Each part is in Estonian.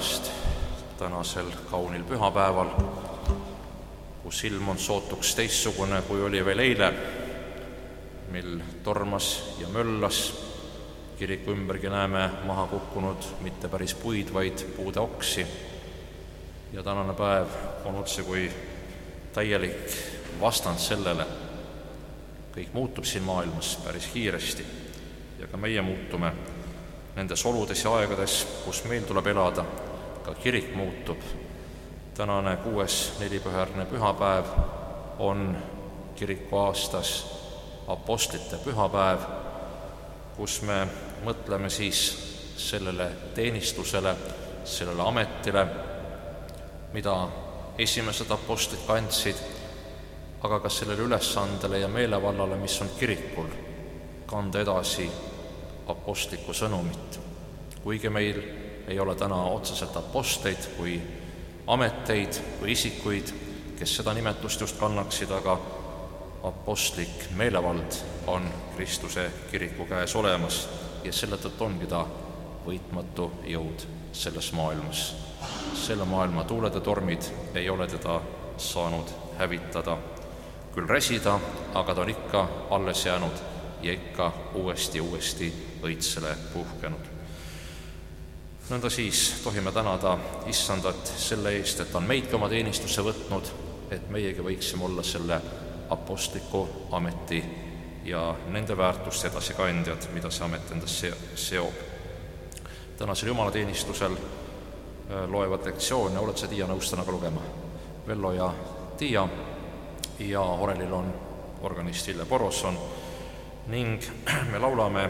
päevast tänasel kaunil pühapäeval, kus ilm on sootuks teistsugune, kui oli veel eile, mil tormas ja möllas. Kiriku ümbergi näeme maha kukkunud mitte päris puid, vaid puude oksi. Ja tänane päev on otse kui täielik vastand sellele. Kõik muutub siin maailmas päris kiiresti ja ka meie muutume nendes oludes ja aegades, kus meil tuleb elada. Ka kirik muutub. Tänane 6. nelipühärne pühapäev on kiriku aastas apostlite pühapäev, kus me mõtleme siis sellele teenistusele, sellele ametile, mida esimesed apostlid kandsid, aga ka sellele ülesandele ja meelevallale, mis on kirikul, kanda edasi apostlikku sõnumit. Kuigi meil ei ole täna otseselt apostleid kui ameteid või isikuid, kes seda nimetust just kannaksid, aga apostlik meelevald on Kristuse kiriku käes olemas ja selle tõttu ongi ta võitmatu jõud selles maailmas. Selle maailma tuuled ja tormid ei ole teda saanud hävitada, küll räsida, aga ta on ikka alles jäänud ja ikka uuesti õitsele puhkenud. Nõnda siis tohime tänada Issandat selle eest, et ta on meidki oma teenistusse võtnud, et meiegi võiksime olla selle apostliku ameti ja nende väärtuste edasikandjad, mida see amet endas seob. Tänasel jumalateenistusel loevad lektsioone, oled sa Tiia nõus täna ka lugema? Vello ja Tiia ja orelil on organist Hille Borosson ning me laulame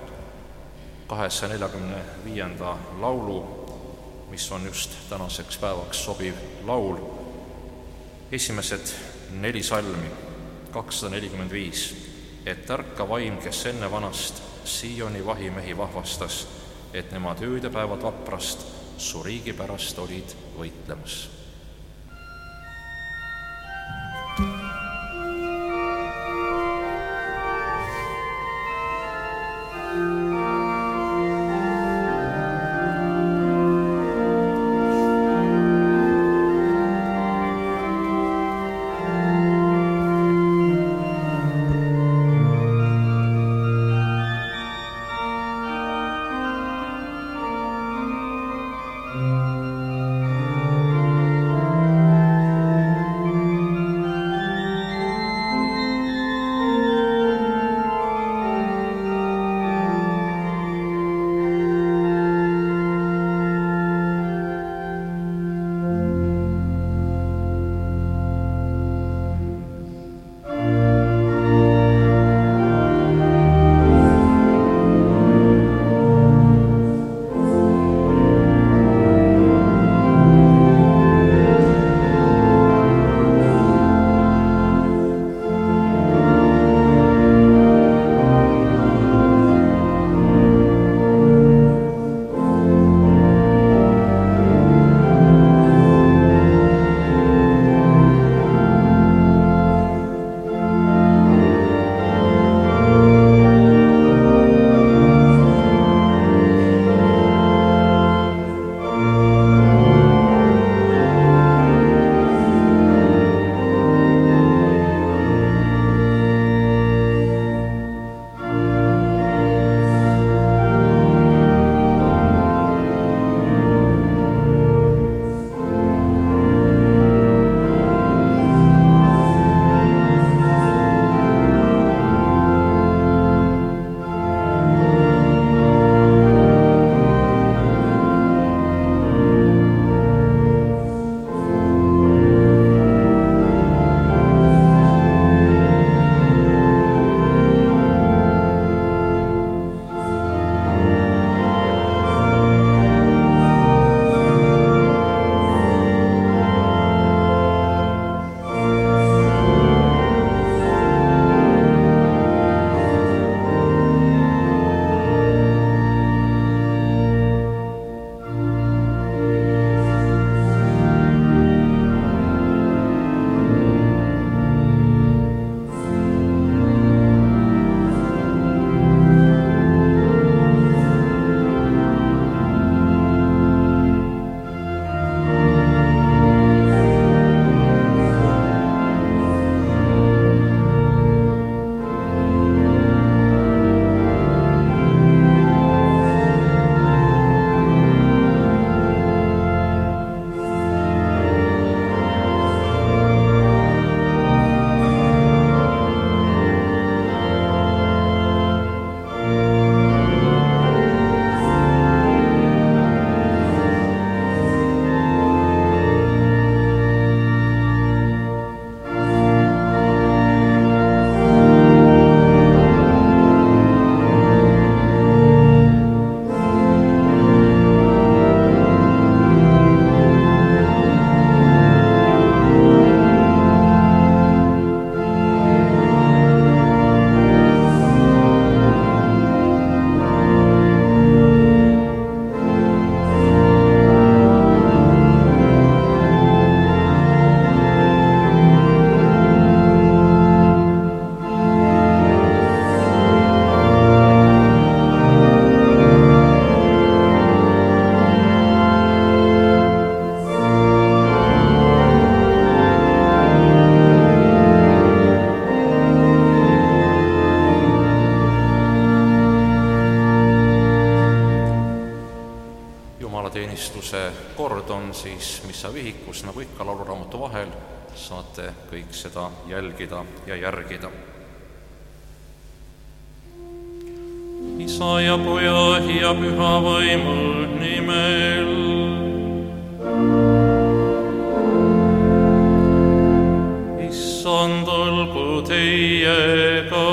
245. laulu, mis on just tänaseks päevaks sobiv laul. Esimesed 4 salmi, 245. Et ärka vaim, kes enne vanast Sioni vahimehi vahvastas, et nemad ööd ja päevad vaprast su riigi pärast olid võitlemas. see kord on, siis missa vihikus, nagu ikka lauluraamatu vahel, saate kõik seda jälgida ja järgida. Isa ja Poja ja Püha Vaimu nimel. Issand olgu teiega.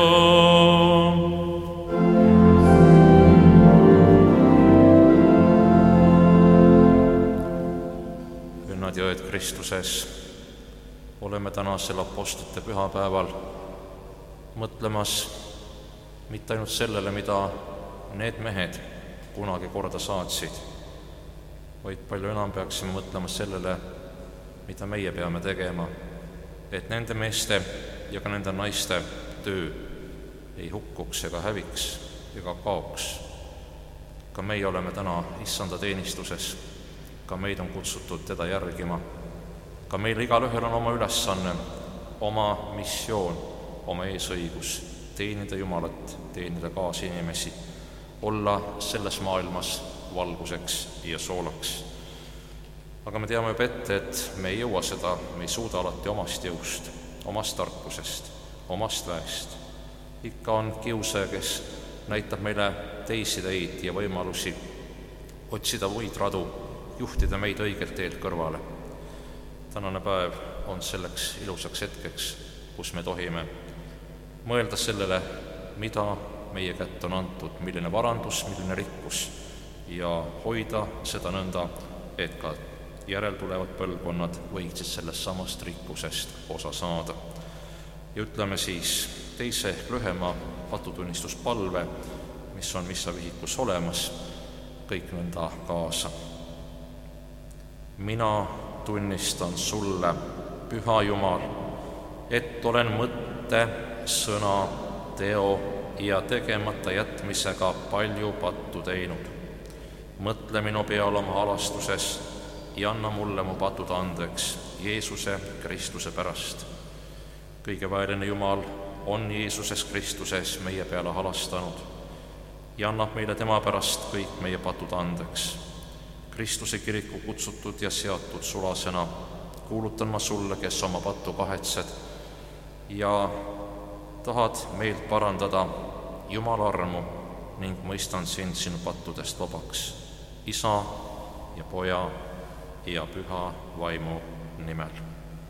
Õnnad ja õed Kristuses, oleme tänasel apostlite pühapäeval mõtlemas mitte ainult sellele, mida need mehed kunagi korda saatsid, vaid palju enam peaksime mõtlema sellele, mida meie peame tegema, et nende meeste ja ka nende naiste töö ei hukkuks ega häviks ega kaoks. Ka meie oleme täna issanda teenistuses, ka meid on kutsutud teda järgima. Ka meil igalühel on oma ülesanne, oma missioon, oma eesõigus teenida Jumalat, teenida kaasinimesi, olla selles maailmas valguseks ja soolaks. Aga me teame juba ette, et me ei jõua seda, me ei suuda alati omast jõust, omast tarkusest, omast väest. Ikka on kiusaja, kes näitab meile teisi teid ja võimalusi otsida muid radu, juhtida meid õigelt teelt kõrvale. Tänane päev on selleks ilusaks hetkeks, kus me tohime mõelda sellele, mida meie kätte on antud, milline varandus, milline rikkus, ja hoida seda nõnda, et ka järeltulevad põlvkonnad võiksid sellest samast rikkusest osa saada. Ja ütleme siis teise ehk lühema patutunnistuspalve, mis on missavihikus olemas, kõik nõnda kaasa. Mina tunnistan sulle, Püha Jumal, et olen mõtte, sõna, teo ja tegemata jätmisega palju pattu teinud. Mõtle minu peale oma halastuses ja anna mulle mu patud andeks Jeesuse Kristuse pärast. Kõige väeline Jumal on Jeesuses Kristuses meie peale halastanud ja annab meile tema pärast kõik meie patud andeks. Kristuse kiriku kutsutud ja seatud sulasena kuulutan ma sulle, kes oma pattu kahetsed ja tahad meilt parandada Jumala armu ning mõistan sind sinu pattudest vabaks, Isa ja Poja ja Püha Vaimu nimel.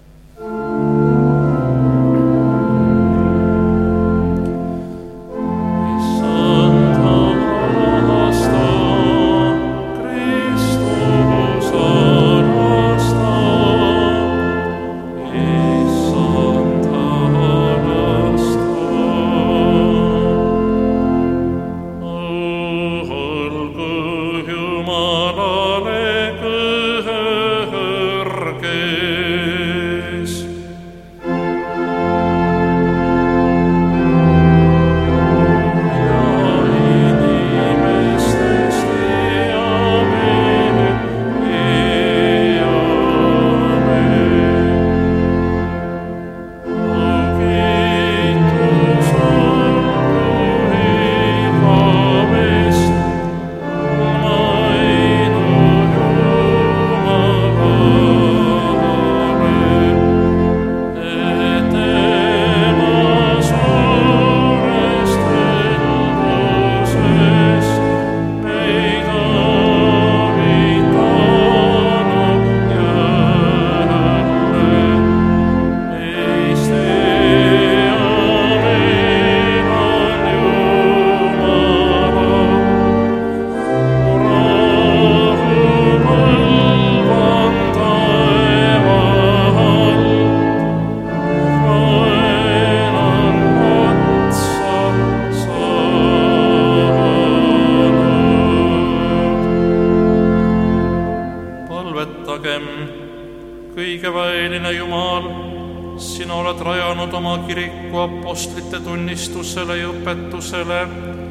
Kõigeväeline Jumal, sina oled rajanud oma kiriku apostlite tunnistusele ja õpetusele.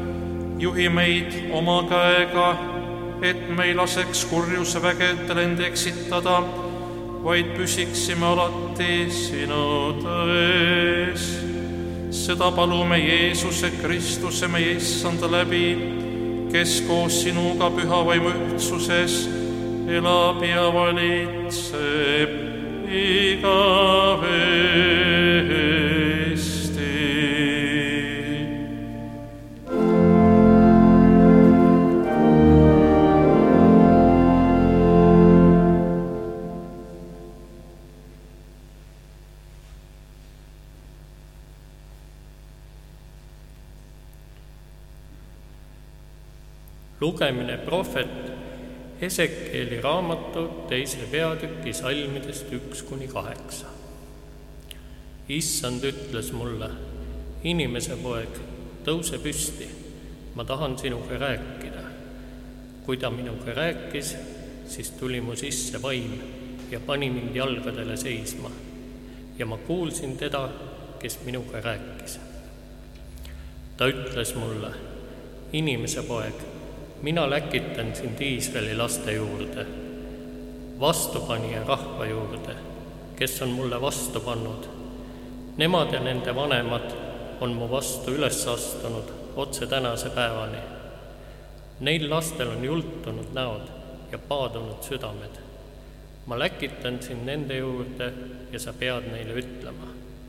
Juhi meid oma käega, et me ei laseks kurjuse vägedel end eksitada, vaid püsiksime alati sinu tões. Seda palume Jeesuse Kristuse meie issanda läbi, kes koos sinuga püha vaimu ühtsuses elab ja valitseb igavesti. Lugemine prohvet Esekieli raamatu 2. peatüki salmidest 1-8. Issand ütles mulle, inimese poeg, tõuse püsti, ma tahan sinuga rääkida. Kui ta minuga rääkis, siis tuli mu sisse vaim ja pani mind jalgadele seisma ja ma kuulsin teda, kes minuga rääkis. Ta ütles mulle, inimese poeg, mina läkitan sind Iisraeli laste juurde, vastupanija rahva juurde, kes on mulle vastu pannud. Nemad ja nende vanemad on mu vastu üles astunud otse tänase päevani. Neil lastel on jultunud näod ja paadunud südamed. Ma läkitan sind nende juurde ja sa pead neile ütlema.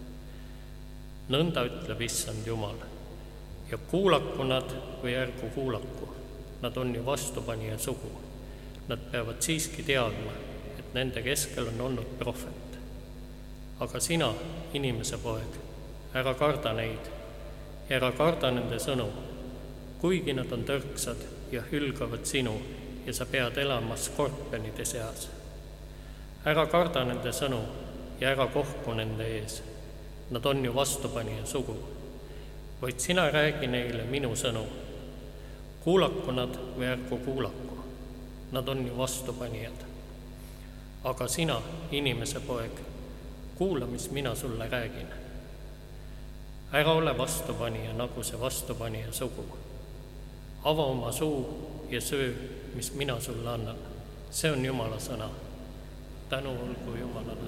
Nõnda ütleb Issand Jumal. Ja kuulaku nad või ärgu kuulaku. Nad on ju vastupanija sugu. Nad peavad siiski teadma, et nende keskel on olnud prohvet. Aga sina, inimese poeg, ära karda neid ja ära karda nende sõnu, kuigi nad on tõrksad ja hülgavad sinu ja sa pead elama skorpionide seas. Ära karda nende sõnu ja ära kohku nende ees. Nad on ju vastupanija sugu. Vaid sina räägi neile minu sõnu. Kuulaku nad või ärgu kuulaku. Nad on ju vastupanijad. Aga sina, inimese poeg, kuula, mis mina sulle räägin. Ära ole vastupanija, nagu see vastupanija sugu. Ava oma suu ja söö, mis mina sulle annan. See on Jumala sõna. Tänu olgu Jumalale.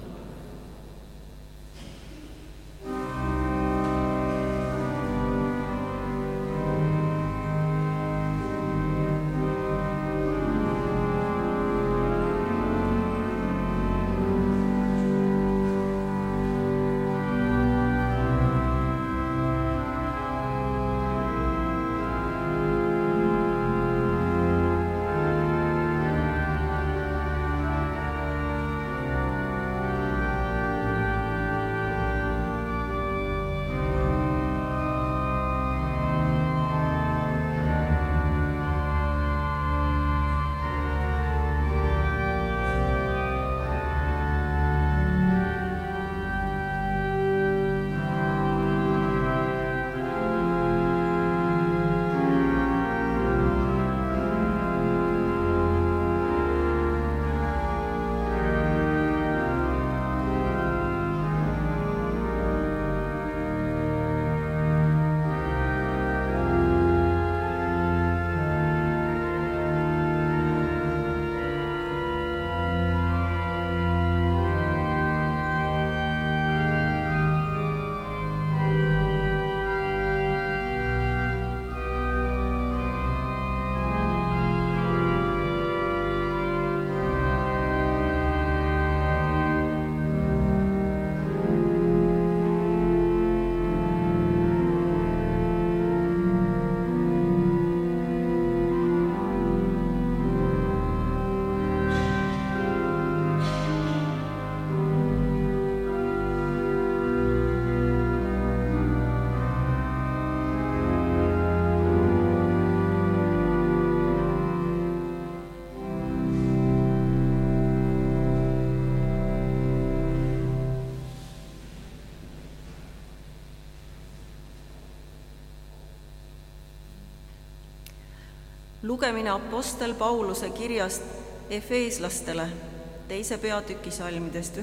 Lugemine apostel Pauluse kirjast Efeeslastele 2. peatüki salmidest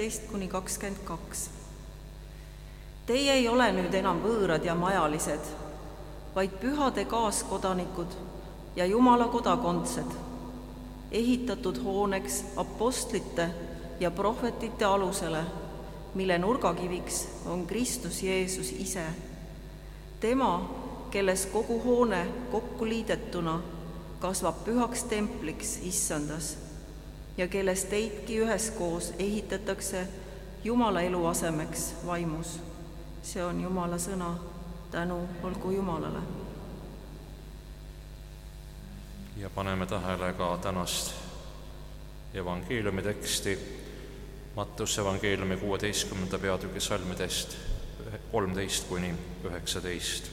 19-22. Teie ei ole nüüd enam võõrad ja majalised, vaid pühade kaaskodanikud ja Jumala kodakondsed, ehitatud hooneks apostlite ja prohvetite alusele, mille nurgakiviks on Kristus Jeesus ise. Tema, kelles kogu hoone kokku liidetuna kasvab pühaks templiks Issandas. ja kellest teidki üheskoos ehitatakse Jumala eluasemeks vaimus. See on Jumala sõna, tänu olgu Jumalale. Ja paneme tähele ka tänast evangeeliumi teksti, Matteuse evangeeliumi 16. peatüki salmidest 13–19.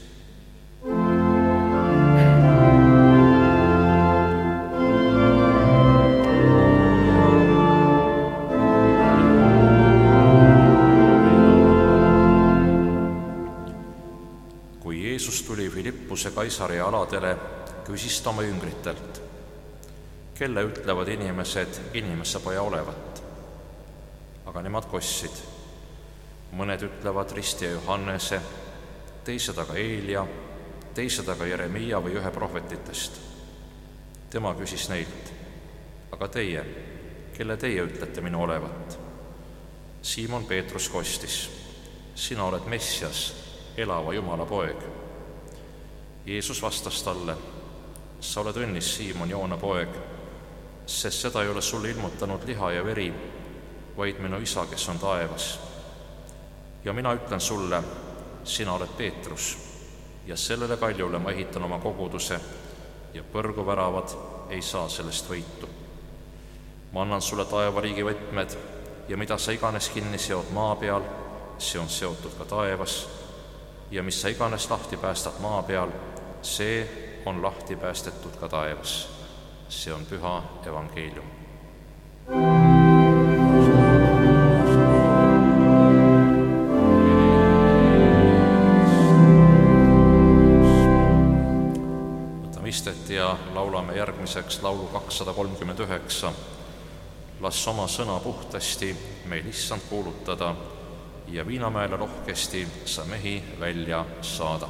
Kui Jeesus tuli Filippuse Kaisarea aladele, küsis ta oma jüngritelt, kelle ütlevad inimesed inimesepoja olevat? Aga nemad kostsid. Mõned ütlevad ristija Johannese, teised aga Eelia, teised aga Jeremiia või ühe prohvetitest. Tema küsis neilt, aga teie, kelle teie ütlete minu olevat? Siimon Peetrus kostis, sina oled Messias, elava Jumala poeg. Jeesus vastas talle, sa oled õnnis, Siimon, Joona poeg, sest seda ei ole sulle ilmutanud liha ja veri, vaid minu isa, kes on taevas. Ja mina ütlen sulle, sina oled Peetrus, ja sellele kaljule ma ehitan oma koguduse ja põrguväravad ei saa sellest võitu. Ma annan sulle taevariigi võtmed ja mida sa iganes kinni seod maa peal, see on seotud ka taevas, ja mis sa iganes lahti päästad maa peal, see on lahti päästetud ka taevas. See on püha evangeelium. Võtame istet ja laulame järgmiseks laulu 239. Las oma sõna puhtasti meil issand kuulutada ja Viinamäele rohkesti sa mehi välja saada.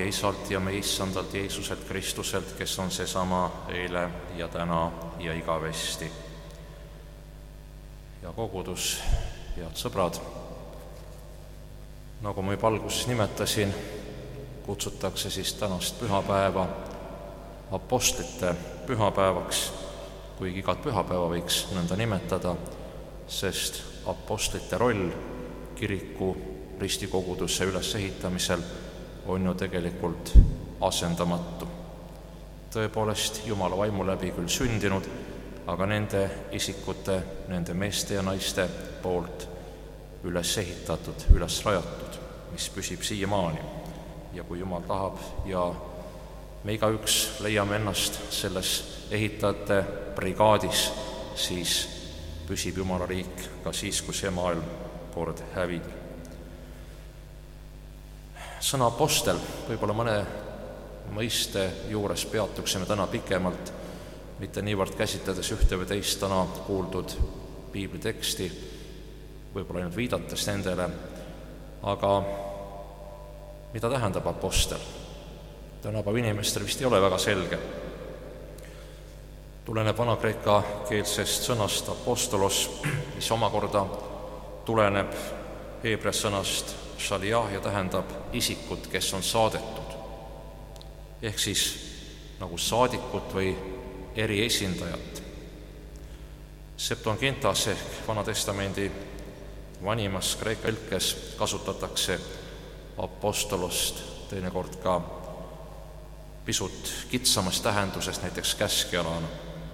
meie Isalt ja meie Issandalt Jeesuselt Kristuselt, kes on seesama eile ja täna ja igavesti. Ja kogudus, head sõbrad, nagu ma juba alguses nimetasin, kutsutakse siis tänast pühapäeva apostlite pühapäevaks, kuigi igat pühapäeva võiks nõnda nimetada, sest apostlite roll kiriku ristikoguduse ülesehitamisel on ju tegelikult asendamatu. Tõepoolest, Jumala vaimu läbi küll sündinud, aga nende isikute, nende meeste ja naiste poolt üles ehitatud, üles rajatud, mis püsib siiamaani. Ja kui Jumal tahab ja me igaüks leiame ennast selles ehitajate brigaadis, siis püsib Jumala riik ka siis, kui see maailm kord hävib. Sõna apostel, võib-olla mõne mõiste juures peatuksime täna pikemalt, mitte niivõrd käsitledes ühte või teist täna kuuldud piibliteksti, võib-olla ainult viidates nendele, aga mida tähendab apostel? Tänapäeva inimestel vist ei ole väga selge. Tuleneb vana-kreeka keelsest sõnast apostolos, mis omakorda tuleneb heebrea sõnast šalijah ja tähendab isikut, kes on saadetud. Ehk siis nagu saadikut või eriesindajat. Septuagintas ehk Vana-testamendi vanimas kreeka tõlkes kasutatakse apostolost teinekord ka pisut kitsamas tähenduses, näiteks käskjalana.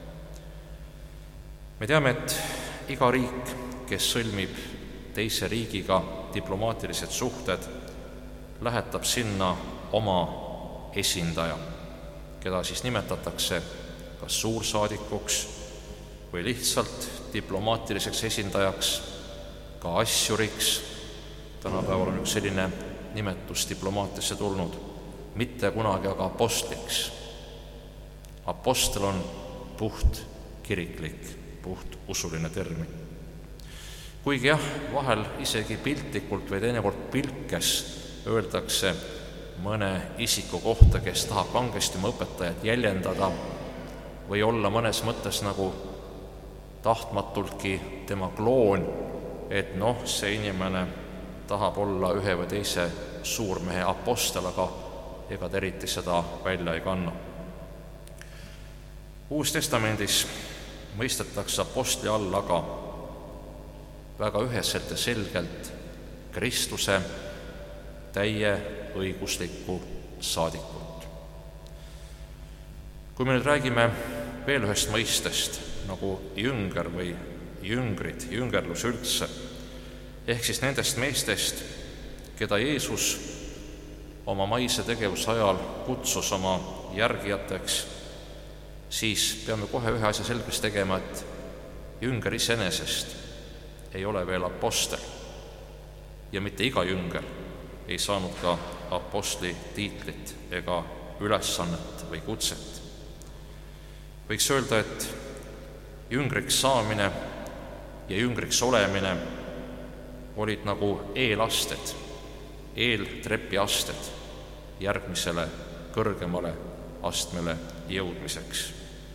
Me teame, et iga riik, kes sõlmib teise riigiga diplomaatilised suhted, lähetab sinna oma esindaja, keda siis nimetatakse kas suursaadikuks või lihtsalt diplomaatiliseks esindajaks, ka asjuriks. Tänapäeval on üks selline nimetus diplomaatiasse tulnud, mitte kunagi aga apostliks. Apostel on puht kiriklik, puht usuline termin. Kuigi jah, vahel isegi piltlikult või teinekord pilkes öeldakse mõne isiku kohta, kes tahab kangesti oma õpetajat jäljendada või olla mõnes mõttes nagu tahtmatultki tema kloon, et see inimene tahab olla ühe või teise suurmehe apostel, aga ega ta eriti seda välja ei kanna. Uus testamendis mõistetakse apostli all aga väga üheselt ja selgelt Kristuse täie õiguslikku saadikut. Kui me nüüd räägime veel ühest mõistest nagu jünger või jüngrid, jüngerlus üldse, ehk siis nendest meestest, keda Jeesus oma maise tegevuse ajal kutsus oma järgijateks, siis peame kohe ühe asja selgeks tegema, et jünger iseenesest ei ole veel apostel ja mitte iga jünger ei saanud ka apostli tiitlit ega ülesannet või kutset. Võiks öelda, et jüngriks saamine ja jüngriks olemine olid nagu eelasted, eeltrepiasted järgmisele kõrgemale astmele jõudmiseks.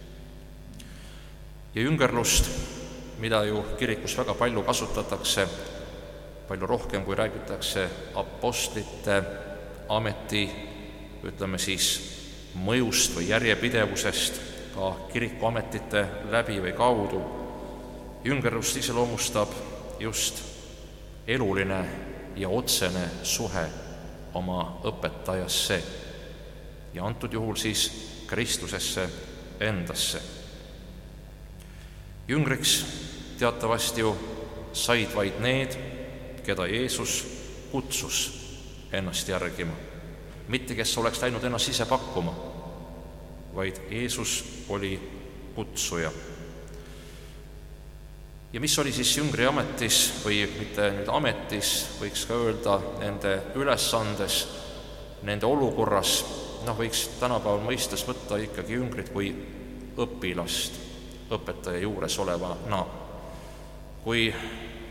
Ja jüngerlust, mida ju kirikus väga palju kasutatakse, palju rohkem kui räägitakse apostlite ameti, ütleme siis, mõjust või järjepidevusest ka kirikuametite läbi või kaudu. Jüngerlust iseloomustab just eluline ja otsene suhe oma õpetajasse ja antud juhul siis Kristusesse endasse. Jüngriks teatavasti ju said vaid need, keda Jeesus kutsus ennast järgima. Mitte kes oleks läinud ennast ise pakkuma, vaid Jeesus oli kutsuja. Ja mis oli siis jüngri ametis või mitte nüüd ametis, võiks ka öelda nende ülesandes, nende olukorras, võiks tänapäeval mõistes võtta ikkagi jüngrit kui õpilast õpetaja juures olevana. Kui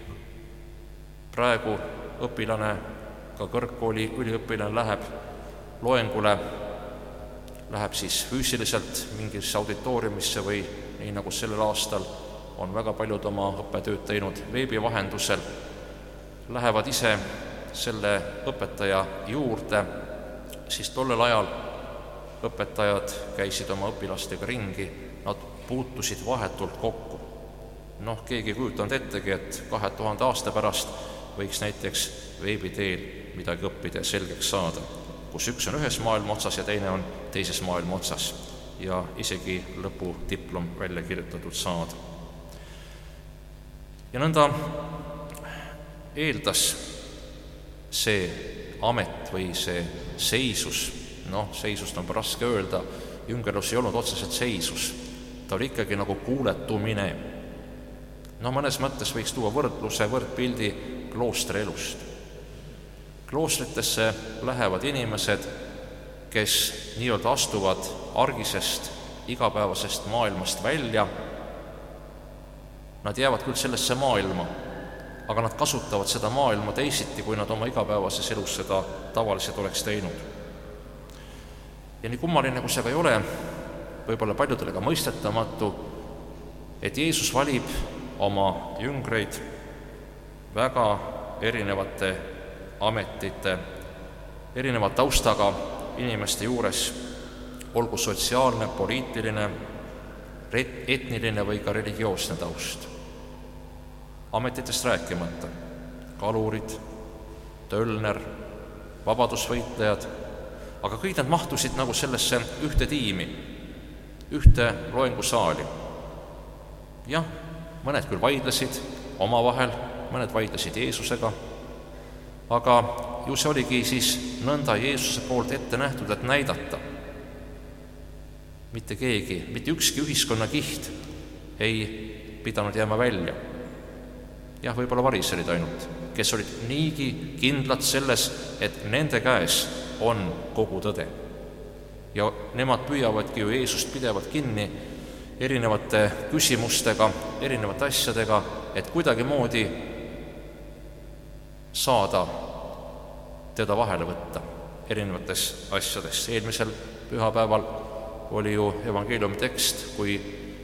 praegu õpilane, ka kõrgkooli üliõpilane läheb loengule, läheb siis füüsiliselt mingisse auditooriumisse või nii nagu sellel aastal on väga paljud oma õppetööd teinud veebi vahendusel, lähevad ise selle õpetaja juurde, siis tollel ajal õpetajad käisid oma õpilastega ringi, nad puutusid vahetult kokku. Keegi ei kujutanud ettegi, et 2000 aasta pärast võiks näiteks veebi teel midagi õppida ja selgeks saada, kus üks on ühes maailma otsas ja teine on teises maailma otsas ja isegi lõpudiplom välja kirjutatud saada. Ja nõnda eeldas see amet või see seisus, seisust on raske öelda, jüngerlus ei olnud otseselt seisus, ta oli ikkagi nagu kuuletumine. Mõnes mõttes võiks tuua võrdpildi kloostri elust. Kloostritesse lähevad inimesed, kes nii-öelda astuvad argisest, igapäevasest maailmast välja. Nad jäävad küll sellesse maailma, aga nad kasutavad seda maailma teisiti, kui nad oma igapäevases elus seda tavaliselt oleks teinud. Ja nii kummaline, kui see ka ei ole, võib-olla paljudele ka mõistetamatu, et Jeesus valib oma jüngreid väga erinevate ametite, erineva taustaga inimeste juures, olgu sotsiaalne, poliitiline, etniline või ka religioosne taust. Ametitest rääkimata, kalurid, tölner, vabadusvõitlejad, aga kõik nad mahtusid nagu sellesse ühte tiimi, ühte loengusaali. Jah, mõned küll vaidlesid omavahel, mõned vaidlesid Jeesusega, aga ju see oligi siis nõnda Jeesuse poolt ette nähtud, et näidata. Mitte keegi, mitte ükski ühiskonnakiht ei pidanud jääma välja. Jah, võib-olla variserid ainult, kes olid niigi kindlad selles, et nende käes on kogu tõde. Ja nemad püüavadki ju Jeesust pidevalt kinni erinevate küsimustega, erinevate asjadega, et kuidagimoodi saada teda vahele võtta erinevates asjades. Eelmisel pühapäeval oli ju evangeeliumi tekst, kui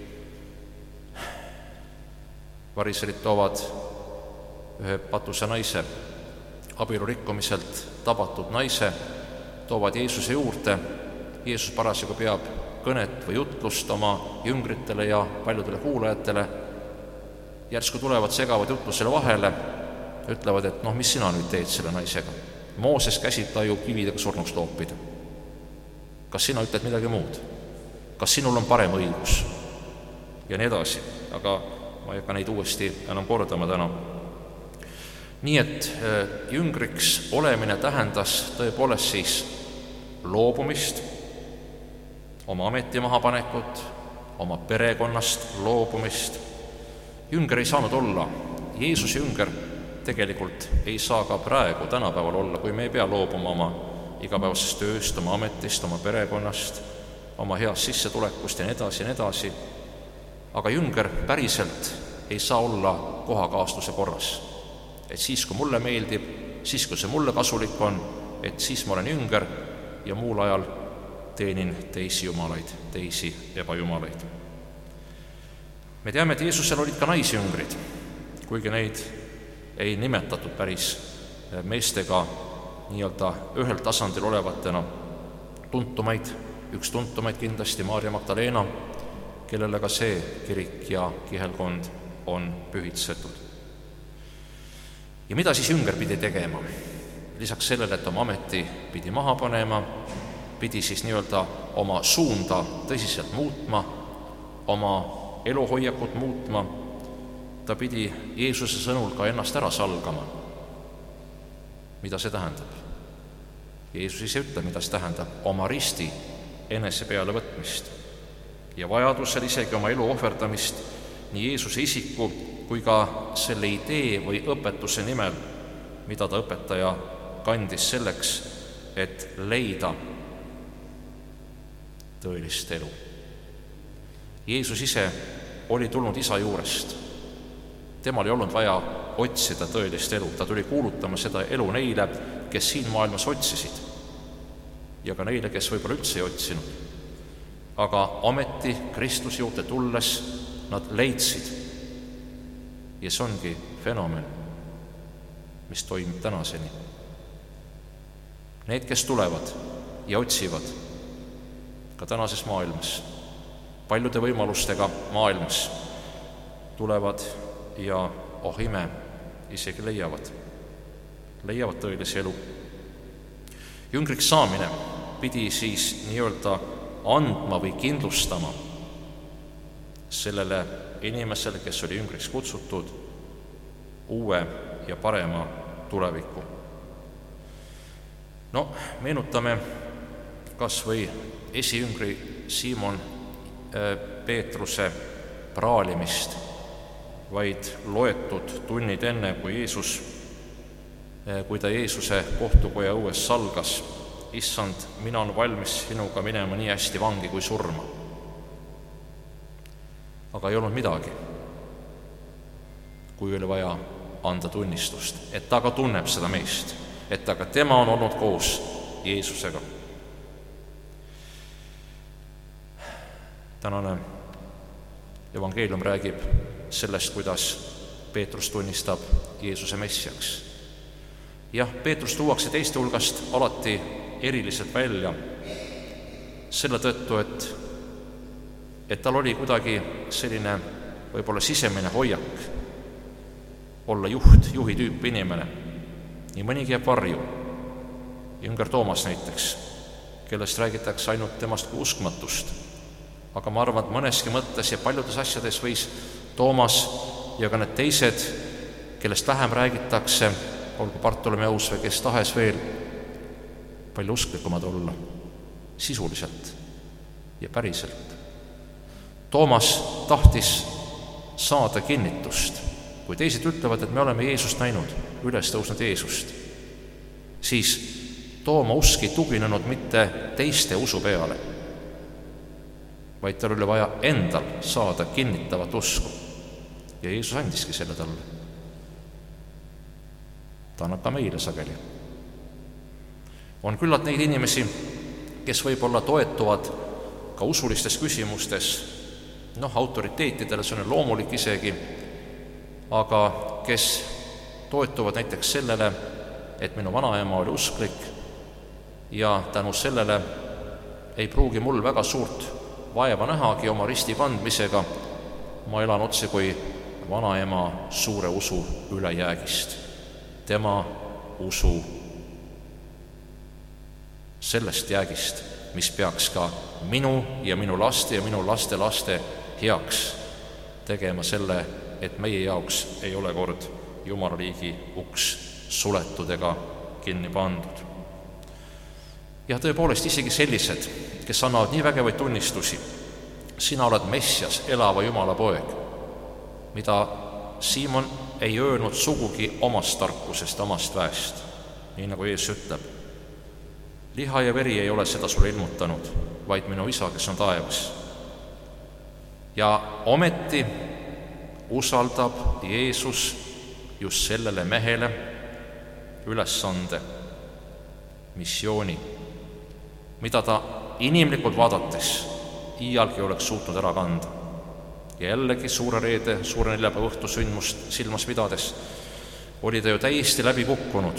variserid toovad ühe patuse naise, abielu rikkumiselt tabatud naise, toovad Jeesuse juurde. Jeesus parasjagu peab kõnet või jutlust oma jüngritele ja paljudele kuulajatele. Järsku tulevad, segavad jutlusele vahele, ütlevad, et mis sina nüüd teed selle naisega? Mooses käsib ta ju kividega surnuks loopida. Kas sina ütled midagi muud? Kas sinul on parem õigus? Ja nii edasi, aga ma ei hakka neid uuesti enam kordama täna. Nii et jüngriks olemine tähendas tõepoolest siis loobumist, oma ameti mahapanekut, oma perekonnast loobumist. Jünger ei saanud olla, Jeesuse jünger tegelikult ei saa ka praegu, tänapäeval olla, kui me ei pea loobuma oma igapäevasest tööst, oma ametist, oma perekonnast, oma heast sissetulekust ja nii edasi ja nii edasi. Aga jünger päriselt ei saa olla kohakaasluse korras. Et siis, kui mulle meeldib, siis, kui see mulle kasulik on, et siis ma olen jünger ja muul ajal teenin teisi jumalaid, teisi ebajumalaid. Me teame, et Jeesusel olid ka naisjüngrid, kuigi neid ei nimetatud päris meestega nii-öelda ühel tasandil olevatena. Tuntumaid, üks tuntumaid kindlasti Maarja Magdalena, kellele ka see kirik ja kihelkond on pühitsetud. Ja mida siis jünger pidi tegema? Lisaks sellele, et oma ameti pidi maha panema, pidi siis nii-öelda oma suunda tõsiselt muutma, oma eluhoiakut muutma, ta pidi Jeesuse sõnul ka ennast ära salgama. Mida see tähendab? Jeesus ise ütleb, mida see tähendab, oma risti enese peale võtmist ja vajadusel isegi oma elu ohverdamist nii Jeesuse isiku kui ka selle idee või õpetuse nimel, mida ta õpetaja kandis selleks, et leida tõelist elu. Jeesus ise oli tulnud isa juurest. Temal ei olnud vaja otsida tõelist elu, ta tuli kuulutama seda elu neile, kes siin maailmas otsisid. ja ka neile, kes võib-olla üldse ei otsinud. Aga ometi Kristuse juurde tulles nad leidsid. Ja see ongi fenomen, mis toimub tänaseni. Need, kes tulevad ja otsivad ka tänases maailmas, paljude võimalustega maailmas, tulevad ja ime, isegi leiavad tõelise elu. Jüngriks saamine pidi siis nii-öelda andma või kindlustama sellele inimesele, kes oli jüngriks kutsutud, uue ja parema tuleviku. Meenutame kas või esijüngri Siimon Peetruse praalimist, vaid loetud tunnid enne, kui ta Jeesuse kohtukoja õues salgas: Issand, mina olen valmis sinuga minema nii hästi vangi kui surma. Aga ei olnud midagi, kui oli vaja anda tunnistust, et ta ka tunneb seda meest, et aga tema on olnud koos Jeesusega. Tänane evangeelium räägib sellest, kuidas Peetrus tunnistab Jeesuse messiaks. Jah, Peetrus tuuakse teiste hulgast alati eriliselt välja selle tõttu, et tal oli kuidagi selline võib-olla sisemine hoiak olla juhi tüüpi inimene. Nii mõnigi jääb varju. Jünger Toomas näiteks, kellest räägitakse ainult temast kui uskmatust. Aga ma arvan, et mõneski mõttes ja paljudes asjades võis Toomas ja ka need teised, kellest vähem räägitakse, olgu Bartolomeus või kes tahes veel, palju usklikumad olla, sisuliselt ja päriselt. Toomas tahtis saada kinnitust. Kui teised ütlevad, et me oleme Jeesust näinud, üles tõusnud Jeesust, siis Tooma usk ei tuginenud mitte teiste usu peale, vaid tal oli vaja endal saada kinnitavat usku. Ja Jeesus andiski selle talle. Ta annab ka meile sageli. On küllalt neid inimesi, kes võib-olla toetuvad ka usulistes küsimustes, autoriteetidele, see on loomulik isegi, aga kes toetuvad näiteks sellele, et minu vanaema oli usklik ja tänu sellele ei pruugi mul väga suurt vaeva nähagi oma risti kandmisega, ma elan otse kui vanaema suure usu ülejäägist. Tema usu sellest jäägist, mis peaks ka minu ja minu laste ja minu laste laste heaks tegema selle, et meie jaoks ei ole kord Jumala riigi uks suletud ega kinni pandud. Ja tõepoolest isegi sellised, kes annavad nii vägevaid tunnistusi, sina oled Messias, elava Jumala poeg, mida Siimon ei öelnud sugugi omast tarkusest, omast väest, nii nagu Jeesus ütleb. Liha ja veri ei ole seda sulle ilmutanud, vaid minu isa, kes on taevas. Ja ometi usaldab Jeesus just sellele mehele ülesande, missiooni, mida ta inimlikult vaadates iialgi oleks suutnud ära kanda. Ja jällegi suure reede, suure neljapäeva õhtu sündmust silmas pidades oli ta ju täiesti läbi kukkunud.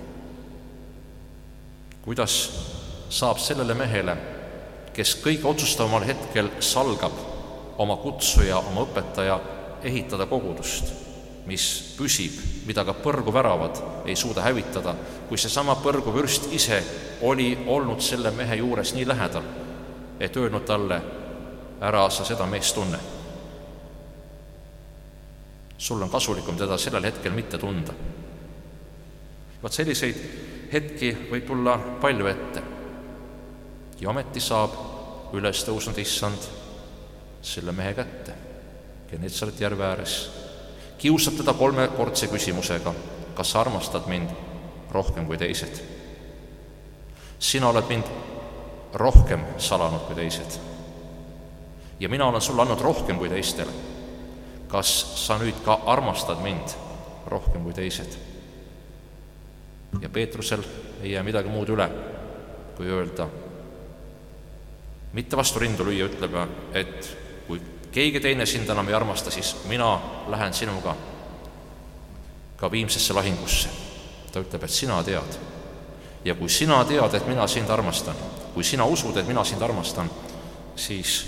Kuidas saab sellele mehele, kes kõige otsustavamal hetkel salgab oma kutsuja, oma õpetaja, ehitada kogudust, mis püsib, mida ka põrguväravad ei suuda hävitada, kui seesama põrguvürst ise oli olnud selle mehe juures nii lähedal, et öelnud talle, ära sa seda meest tunne. Sul on kasulikum teda sellel hetkel mitte tunda. Vaat selliseid hetki võib tulla palju ette. Ja ometi saab üles tõusnud issand selle mehe kätte, Genetsaret järve ääres. Kiusab teda 3-kordse küsimusega, kas sa armastad mind rohkem kui teised? Sina oled mind rohkem salanud kui teised. Ja mina olen sulle andnud rohkem kui teistele. Kas sa nüüd ka armastad mind rohkem kui teised? Ja Peetrusel ei jää midagi muud üle, kui öelda, mitte vastu rindu lüüa, ütleb, et kui keegi teine sind enam ei armasta, siis mina lähen sinuga ka viimsesse lahingusse. Ta ütleb, et sina tead. Ja kui sina tead, et mina sind armastan, kui sina usud, et mina sind armastan, siis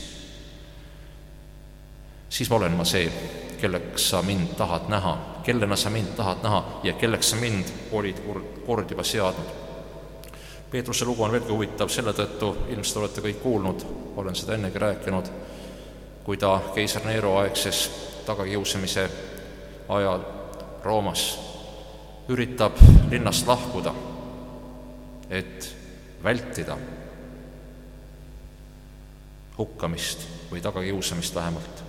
ma olen see, kelleks sa mind tahad näha, kellena sa mind tahad näha ja kelleks sa mind olid kord juba seadnud. Peetruse lugu on veelgi huvitav selle tõttu, ilmselt olete kõik kuulnud, olen seda ennegi rääkinud, kui ta keiser Nero aegses tagakiusamise ajal Roomas üritab linnast lahkuda, et vältida hukkamist või tagakiusamist vähemalt.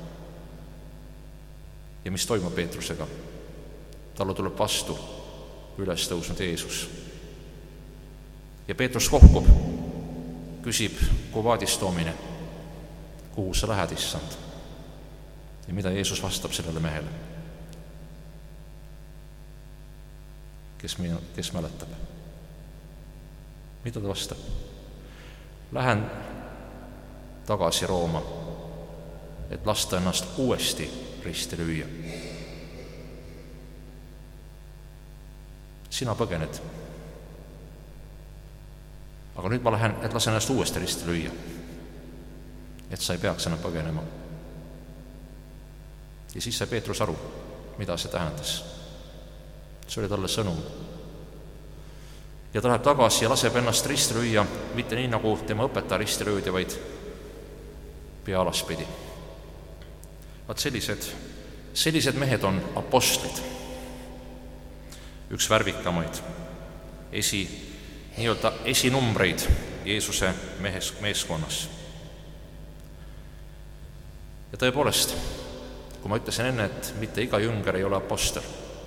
Ja mis toimub Peetrusega? Talle tuleb vastu üles tõusnud Jeesus. Ja Peetrus kohkub, küsib Kuvadist toomine, kuhu sa lähed, issand? Ja mida Jeesus vastab sellele mehele? Kes mäletab? Mida ta vastab? Lähen tagasi Rooma, et lasta ennast uuesti risti lüüa. Sina põgened. Aga nüüd ma lähen, et lasen ennast uuesti risti lüüa. Et sa ei peaks enam põgenema. Ja siis sai Peetrus aru, mida see tähendas. See oli talle sõnum. Ja ta läheb tagasi ja laseb ennast risti lüüa, mitte nii, nagu tema õpetaja risti lüüdi, vaid pea alaspidi. Vaat sellised mehed on apostlid. Üks värvikamaid, nii-öelda esinumbreid Jeesuse meeskonnas. Ja tõepoolest, kui ma ütlesin enne, et mitte iga jünger ei ole apostel,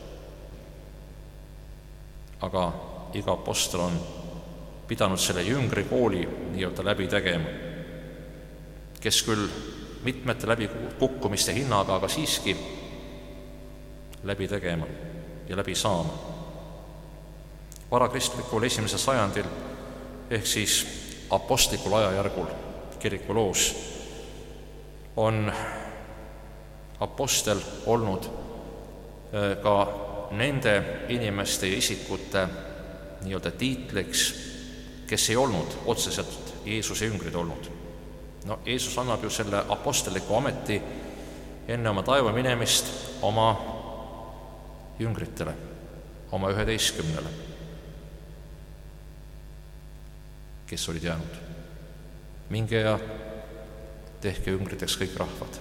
aga iga apostel on pidanud selle jüngri kooli nii-öelda läbi tegema, kes küll mitmete läbikukkumiste hinnaga, aga siiski läbi tegema ja läbi saama. Varakristlikul 1. sajandil ehk siis apostlikul ajajärgul kirikuloos on apostel olnud ka nende inimeste ja isikute nii-öelda tiitliks, kes ei olnud otseselt Jeesuse jüngrid olnud. No, Jeesus annab ju selle apostelliku ameti enne oma taeva minemist oma jüngritele, oma 11, kes olid jäänud. Minge ja tehke jüngriteks kõik rahvad.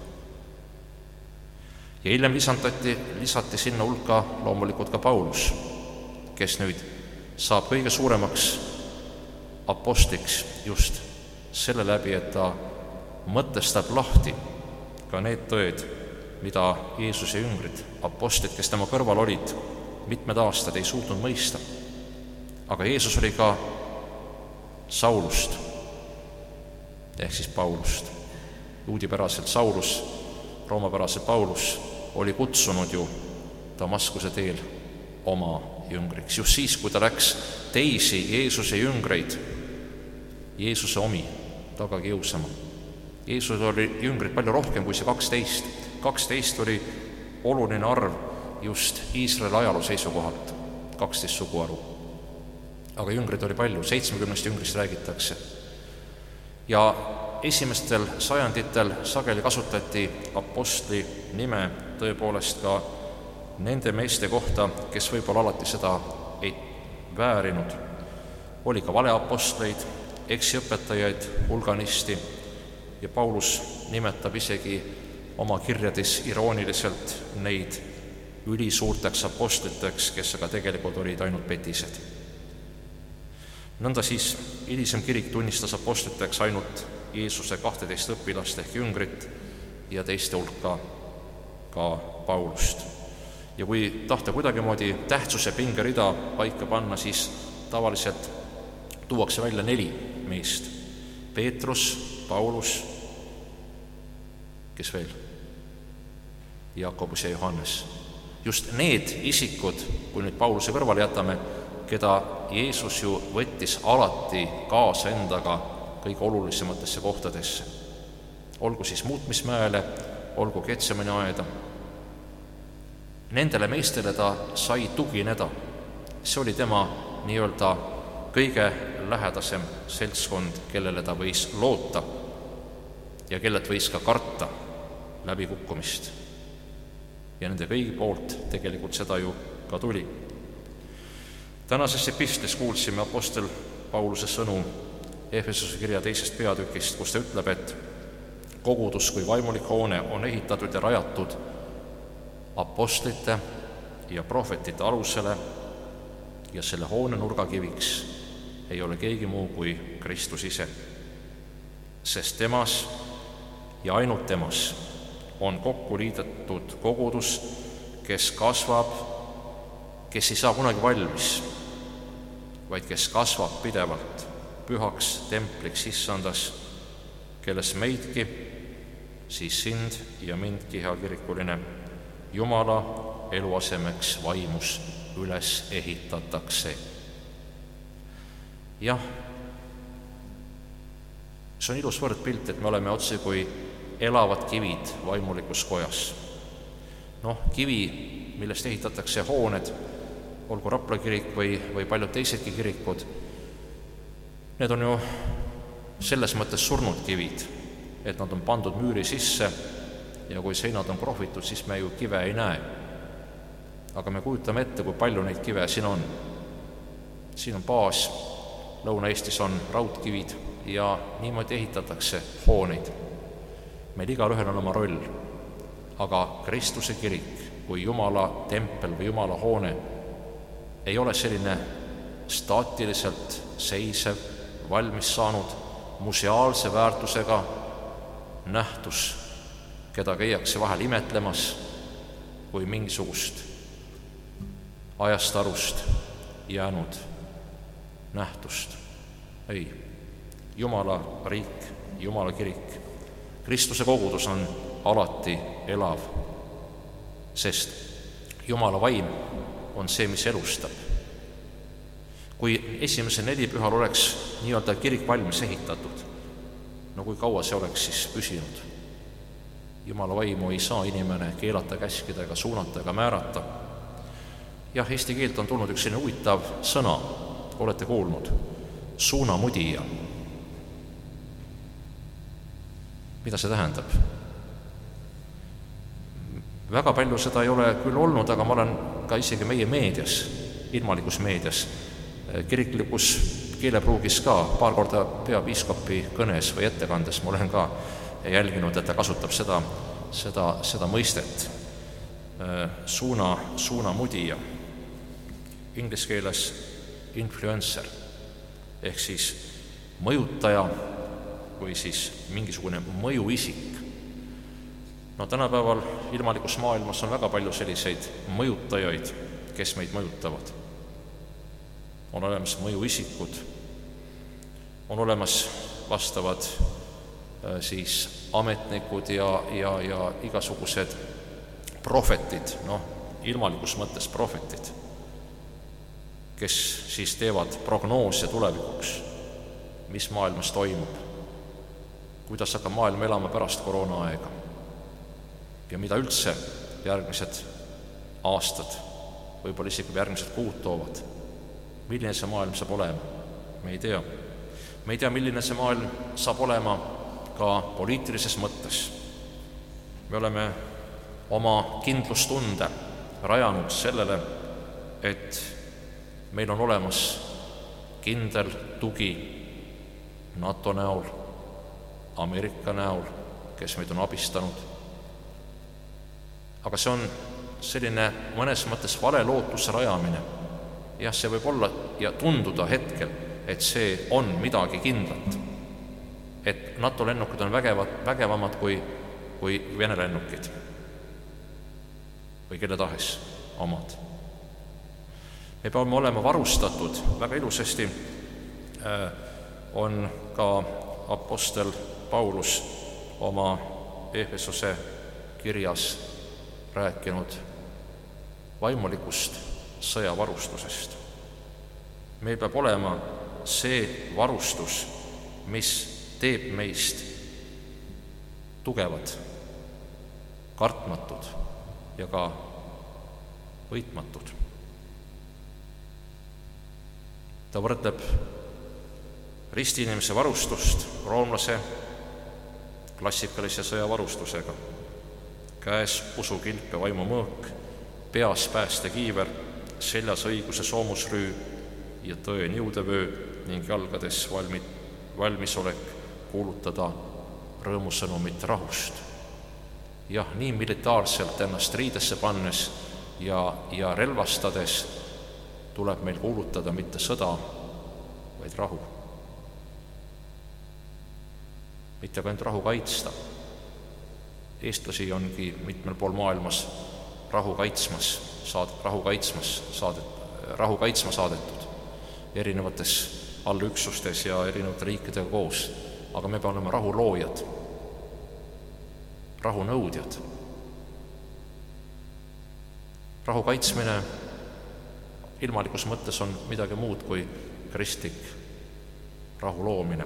Ja hiljem lisati sinna hulka loomulikult ka Paulus, kes nüüd saab kõige suuremaks apostliks just selle läbi, et ta mõtestab lahti ka need tõed, mida Jeesuse jüngrid, apostlid, kes tema kõrval olid, mitmed aastad ei suutnud mõista. Aga Jeesus oli ka Saulust, ehk siis Paulust. Juudipäraselt Saulus, roomapäraselt Paulus oli kutsunud ju Damaskuse teel oma jüngriks. Just siis, kui ta läks teisi Jeesuse jüngreid, Jeesuse omi taga kiusama. Jeesus oli jüngrid palju rohkem kui see 12. 12 oli oluline arv just Iisraeli ajaloo seisukohalt, 12 suguharu. Aga jüngrid oli palju, 70 jüngrist räägitakse. Ja esimestel sajanditel sageli kasutati apostli nime tõepoolest ka nende meeste kohta, kes võib-olla alati seda ei väärinud. Oli ka valeapostleid, eksiõpetajaid, hulganisti, ja Paulus nimetab isegi oma kirjades irooniliselt neid ülisuurteks apostliteks, kes aga tegelikult olid ainult petised. Nõnda siis hilisem kirik tunnistas apostliteks ainult Jeesuse 12 õpilast ehk jüngrit ja teiste hulka ka Paulust. Ja kui tahta kuidagimoodi tähtsuse pingerida paika panna, siis tavaliselt tuuakse välja 4 meest. Peetrus, Paulus, kes veel? Jakobus ja Johannes. Just need isikud, kui nüüd Pauluse kõrvale jätame, keda Jeesus ju võttis alati kaasa endaga kõige olulisematesse kohtadesse. Olgu siis Muutmismäele, olgu Getsemani aeda. Nendele meestele ta sai tugineda. See oli tema nii-öelda kõige lähedasem seltskond, kellele ta võis loota ja kellelt võis ka karta läbikukkumist. Ja nende kõigi poolt tegelikult seda ju ka tuli. Tänases epistlis kuulsime apostel Pauluse sõnu Efesuse kirja 2. peatükist, kus ta ütleb, et kogudus kui vaimulik hoone on ehitatud ja rajatud apostlite ja prohvetite alusele ja selle hoone nurgakiviks ei ole keegi muu kui Kristus ise. Sest temas ja ainult temas on kokku liidetud kogudus, kes kasvab, kes ei saa kunagi valmis, vaid kes kasvab pidevalt pühaks templiks issandas, kelles meidki, siis sind ja mindki, hea kirikuline, Jumala eluasemeks vaimus üles ehitatakse. Jah, see on ilus võrdpilt, et me oleme otse kui elavad kivid vaimulikus kojas. Kivi, millest ehitatakse hooned, olgu Rapla kirik või paljud teisedki kirikud, need on ju selles mõttes surnud kivid, et nad on pandud müüri sisse ja kui seinad on prohvitud, siis me ju kive ei näe. Aga me kujutame ette, kui palju neid kive siin on. Siin on baas, Lõuna-Eestis on raudkivid ja niimoodi ehitatakse hooneid. Meil igalühel on oma roll, aga Kristuse kirik kui Jumala tempel või Jumala hoone ei ole selline staatiliselt seisev, valmis saanud museaalse väärtusega nähtus, keda käiakse vahel imetlemas kui mingisugust ajast arust jäänud nähtust. Ei, Jumala riik, Jumala kirik, Kristuse kogudus on alati elav, sest Jumala vaim on see, mis elustab. Kui esimesel 4 pühal oleks nii-öelda kirik valmis ehitatud, kui kaua see oleks siis püsinud? Jumala vaimu ei saa inimene keelata, käskida ega suunata ega määrata. Jah, eesti keelt on tulnud üks selline huvitav sõna, olete kuulnud, suunamudija. Mida see tähendab? Väga palju seda ei ole küll olnud, aga ma olen ka isegi meie meedias, ilmalikus meedias, kiriklikus keelepruugis ka paar korda peapiiskopi kõnes või ettekandes ma olen ka jälginud, et ta kasutab seda mõistet, suunamudija, inglise keeles influencer, ehk siis mõjutaja või siis mingisugune mõjuisik. Tänapäeval ilmalikus maailmas on väga palju selliseid mõjutajaid, kes meid mõjutavad. On olemas mõjuisikud, on olemas vastavad siis ametnikud ja igasugused prohvetid, ilmalikus mõttes prohvetid, kes siis teevad prognoose tulevikuks, mis maailmas toimub, kuidas hakkab maailm elama pärast koroonaaega ja mida üldse järgmised aastad, võib-olla isegi järgmised kuud toovad. Milline see maailm saab olema? Me ei tea. Me ei tea, milline see maailm saab olema ka poliitilises mõttes. Me oleme oma kindlustunde rajanud sellele, et meil on olemas kindel tugi NATO näol, Ameerika näol, kes meid on abistanud. Aga see on selline mõnes mõttes vale lootuse rajamine. Jah, see võib olla ja tunduda hetkel, et see on midagi kindlat. Et NATO lennukid on vägevamad kui Vene lennukid või kelle tahes omad. Me peame olema varustatud, väga ilusasti on ka apostel Paulus oma Efesuse kirjas rääkinud vaimulikust sõjavarustusest. meil peab olema see varustus, mis teeb meist tugevad, kartmatud ja ka võitmatud. Ta võrdleb ristiinimese varustust roomlase klassikalise sõjavarustusega. Käes usukilp ja vaimumõõk, peas päästekiiver, seljas õiguse soomusrüü ja tõe niudevöö ning jalgades valmisolek kuulutada rõõmusõnumit rahust. Jah, nii militaarselt ennast riidesse pannes ja relvastades tuleb meil kuulutada mitte sõda, vaid rahu. Mitte ka ainult rahu kaitsta. Eestlasi ongi mitmel pool maailmas rahu kaitsma saadetud erinevates allüksustes ja erinevate riikidega koos. Aga me peame olema rahu loojad, rahu nõudjad. Rahu kaitsmine ilmalikus mõttes on midagi muud kui kristlik rahu loomine.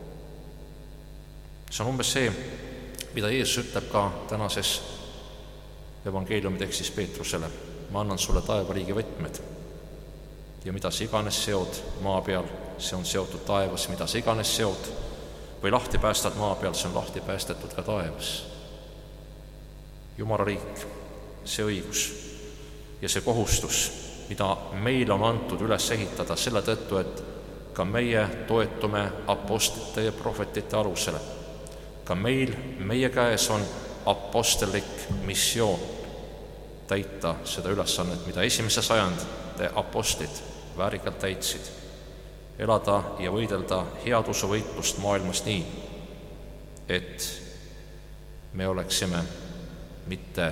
See on umbes see, mida Jeesus ütleb ka tänases evangeeliumi tekstis Peetrusele. Ma annan sulle taevariigi võtmed ja mida sa iganes seod maa peal, see on seotud taevas, mida sa iganes seod või lahti päästad maa peal, see on lahti päästetud ka taevas. Jumala riik, see õigus ja see kohustus, mida meil on antud üles ehitada selle tõttu, et ka meie toetume apostlite ja prohvetite alusele. Ka meie käes on apostellik missioon täita seda ülesannet, mida esimese sajandi apostlid väärikalt täitsid. Elada ja võidelda headusu võitlust maailmas nii, et me oleksime mitte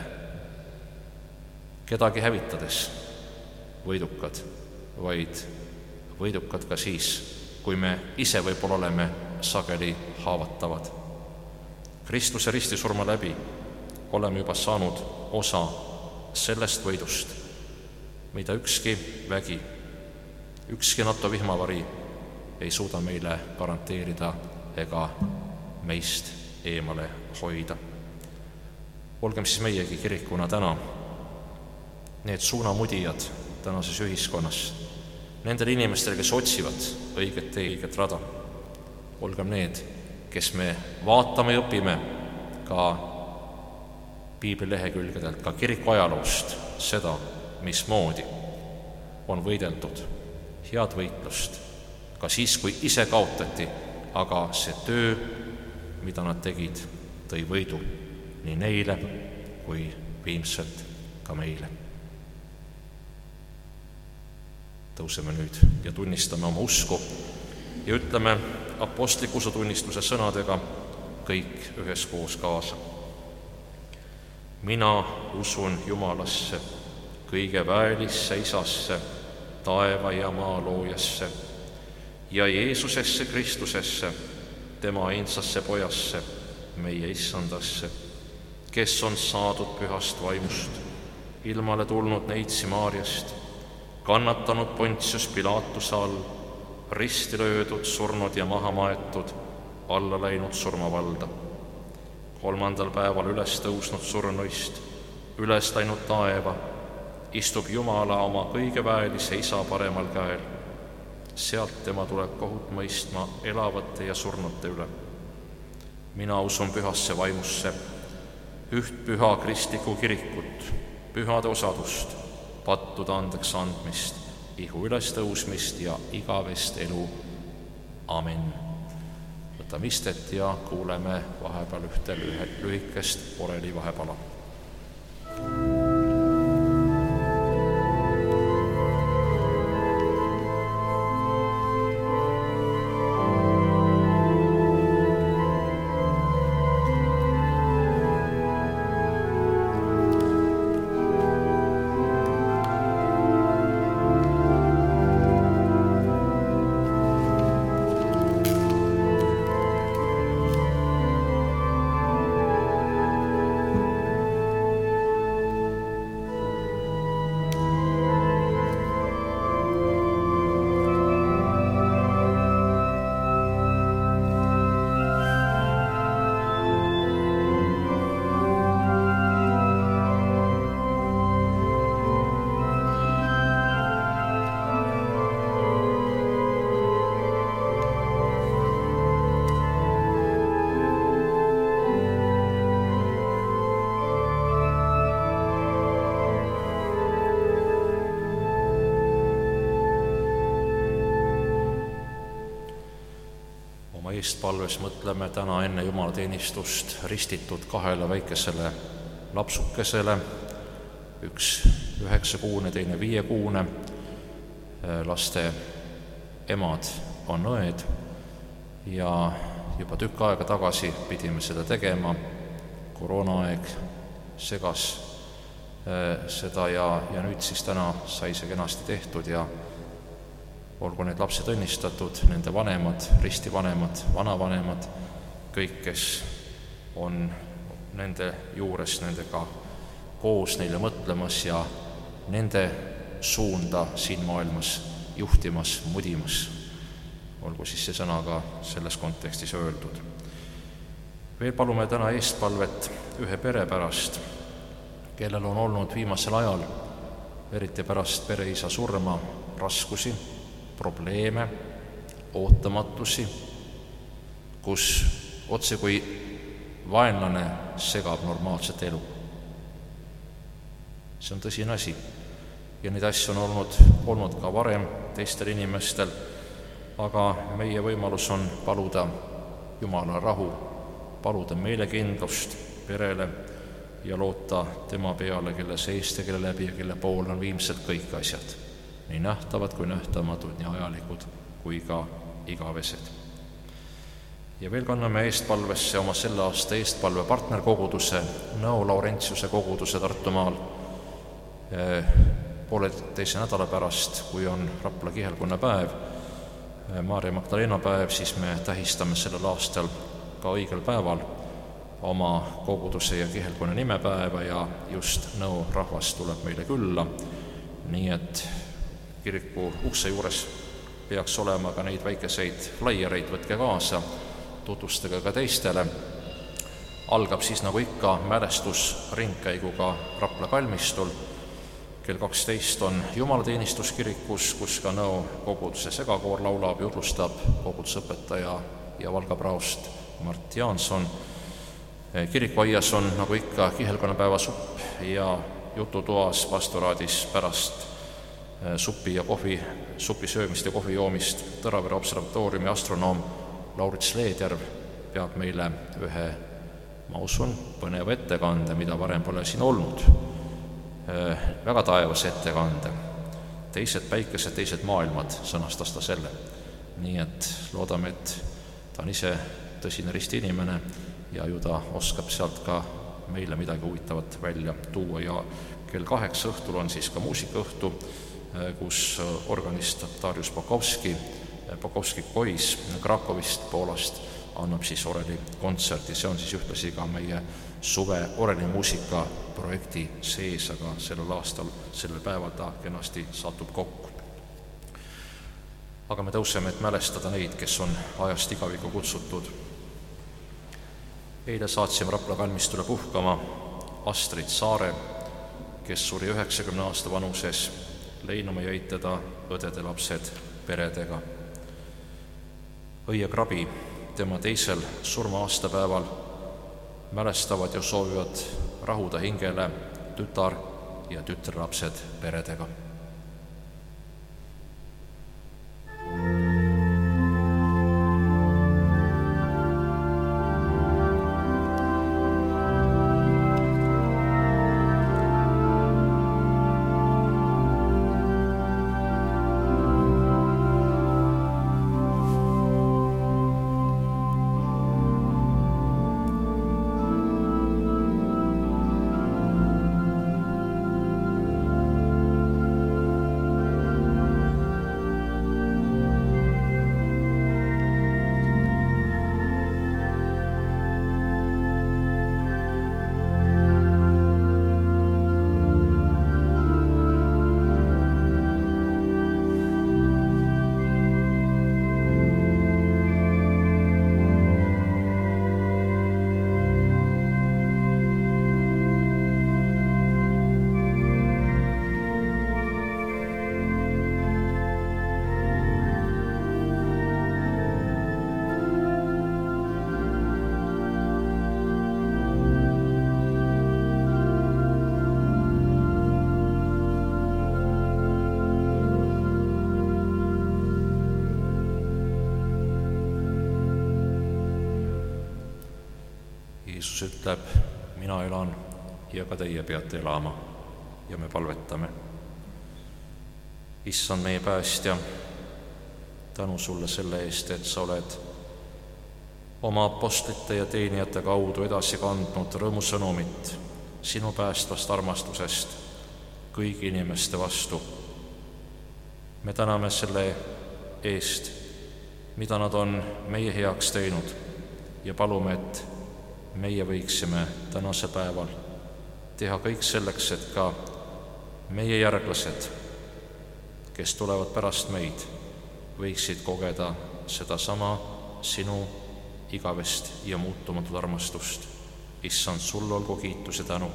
kedagi hävitades võidukad, vaid võidukad ka siis, kui me ise võib-olla oleme sageli haavatavad. Kristuse ristisurma läbi oleme juba saanud osa sellest võidust, mida ükski vägi, ükski NATO vihmavari ei suuda meile garanteerida ega meist eemale hoida. Olgem siis meiegi kirikuna täna need suunamudijad tänases ühiskonnas, nendel inimestel, kes otsivad õiget tee, õiget rada. Olgem need, kes me vaatame ja õpime ka piibli lehekülgedelt, ka kiriku ajaloost seda, mismoodi on võideldud head võitlust, ka siis, kui ise kaotati, aga see töö, mida nad tegid, tõi võidu nii neile kui viimselt ka meile. Tõuseme nüüd ja tunnistame oma usku ja ütleme apostliku usutunnistuse sõnadega kõik üheskoos kaasa. Mina usun Jumalasse, kõige väelisse Isasse, taeva ja maa loojasse ja Jeesusesse Kristusesse, tema ainsasse pojasse, meie issandasse, kes on saadud pühast vaimust, ilmale tulnud neitsi Maarjast, kannatanud Pontius Pilatuse all, risti löödud, surnud ja maha maetud, alla läinud surmavalda. 3. päeval üles tõusnud surnuist, üles läinud taeva, istub Jumala oma kõige väelise Isa paremal käel. Sealt tema tuleb kohut mõistma elavate ja surnute üle. Mina usun pühasse vaimusse, üht püha kristlikku kirikut, pühade osadust, pattude andeks andmist, ihu ülestõusmist ja igavest elu. Amen. Võtame istet ja kuuleme vahepeal ühte lühikest oreli vahepala. oma eestpalves mõtleme täna enne jumalateenistust ristitud 2 väikesele lapsukesele, üks 9-kuune, teine 5-kuune. Laste emad on õed ja juba tükk aega tagasi pidime seda tegema. Koroonaaeg segas seda ja nüüd siis täna sai see kenasti tehtud ja olgu need lapsed õnnistatud, nende vanemad, ristivanemad, vanavanemad, kõik, kes on nende juures, nendega koos neile mõtlemas ja nende suunda siin maailmas juhtimas, mudimas. Olgu siis see sõna ka selles kontekstis öeldud. Veel palume täna eestpalvet ühe pere pärast, kellel on olnud viimasel ajal, eriti pärast pereisa surma, raskusi, probleeme, ootamatusi, kus otse kui vaenlane segab normaalset elu. See on tõsine asi ja neid asju on olnud ka varem teistel inimestel, aga meie võimalus on paluda Jumala rahu, paluda meelekindlust perele ja loota tema peale, kelle seest ja kelle läbi ja kelle pool on viimselt kõik asjad, nii nähtavad kui nähtamatud, nii ajalikud kui ka igavesed. Ja veel kanname eestpalvesse oma selle aasta eestpalve partnerkoguduse, Nõo Laurentiuse koguduse Tartumaal. Pooleteise nädala pärast, kui on Rapla kihelkonna päev, Maarja Magdalena päev, siis me tähistame sellel aastal ka õigel päeval oma koguduse ja kihelkonna nimepäeva ja just Nõo rahvas tuleb meile külla, nii et kiriku ukse juures peaks olema ka neid väikeseid flaiereid, võtke kaasa, tutvustage ka teistele. Algab siis nagu ikka mälestusringkäiguga Rapla kalmistul. Kell 12 on jumalateenistus kirikus, kus ka Nõo koguduse segakoor laulab, jutlustab kogudusõpetaja ja Valga praost Mart Jaanson. Kirikuaias on nagu ikka kihelkonnapäeva supp ja jututoas pastoraadis pärast supi söömist ja kohvi joomist Tõravere observatooriumi astronoom Laurits Leedjärv peab meile ühe, ma usun, põneva ettekande, mida varem pole siin olnud. Väga taevas ettekande. Teised päikesed, teised maailmad, sõnastas ta selle. Nii et loodame, et ta on ise tõsine risti inimene ja ju ta oskab sealt ka meile midagi huvitavat välja tuua. Ja kell 8 õhtul on siis ka muusikaõhtu, kus organist Darius Pokovski Kois Krakowist, Poolast, annab siis oreli kontserti. See on siis ühtlasi ka meie suve orelimuusika projekti sees, aga sellel aastal, sellel päeval ta kenasti satub kokku. Aga me tõuseme, et mälestada neid, kes on ajast igavikku kutsutud. Eile saatsime Rapla kalmistule puhkama Astrid Saare, kes suri 90 aasta vanuses. Leinuma jäid teda õdede lapsed peredega. Õie Krabi tema teisel surma-aastapäeval mälestavad ja soovivad rahuda hingele tütar ja tütrelapsed peredega. Jeesus ütleb, mina elan ja ka teie peate elama, ja me palvetame. Issand, meie päästja, tänu sulle selle eest, et sa oled oma apostlite ja teenijate kaudu edasi kandnud rõõmusõnumit sinu päästvast armastusest kõigi inimeste vastu. Me täname selle eest, mida nad on meie heaks teinud, ja palume, et meie võiksime tänasel päeval teha kõik selleks, et ka meie järglased, kes tulevad pärast meid, võiksid kogeda sedasama sinu igavest ja muutumatut armastust. Issand, sulle olgu kiitus ja tänu.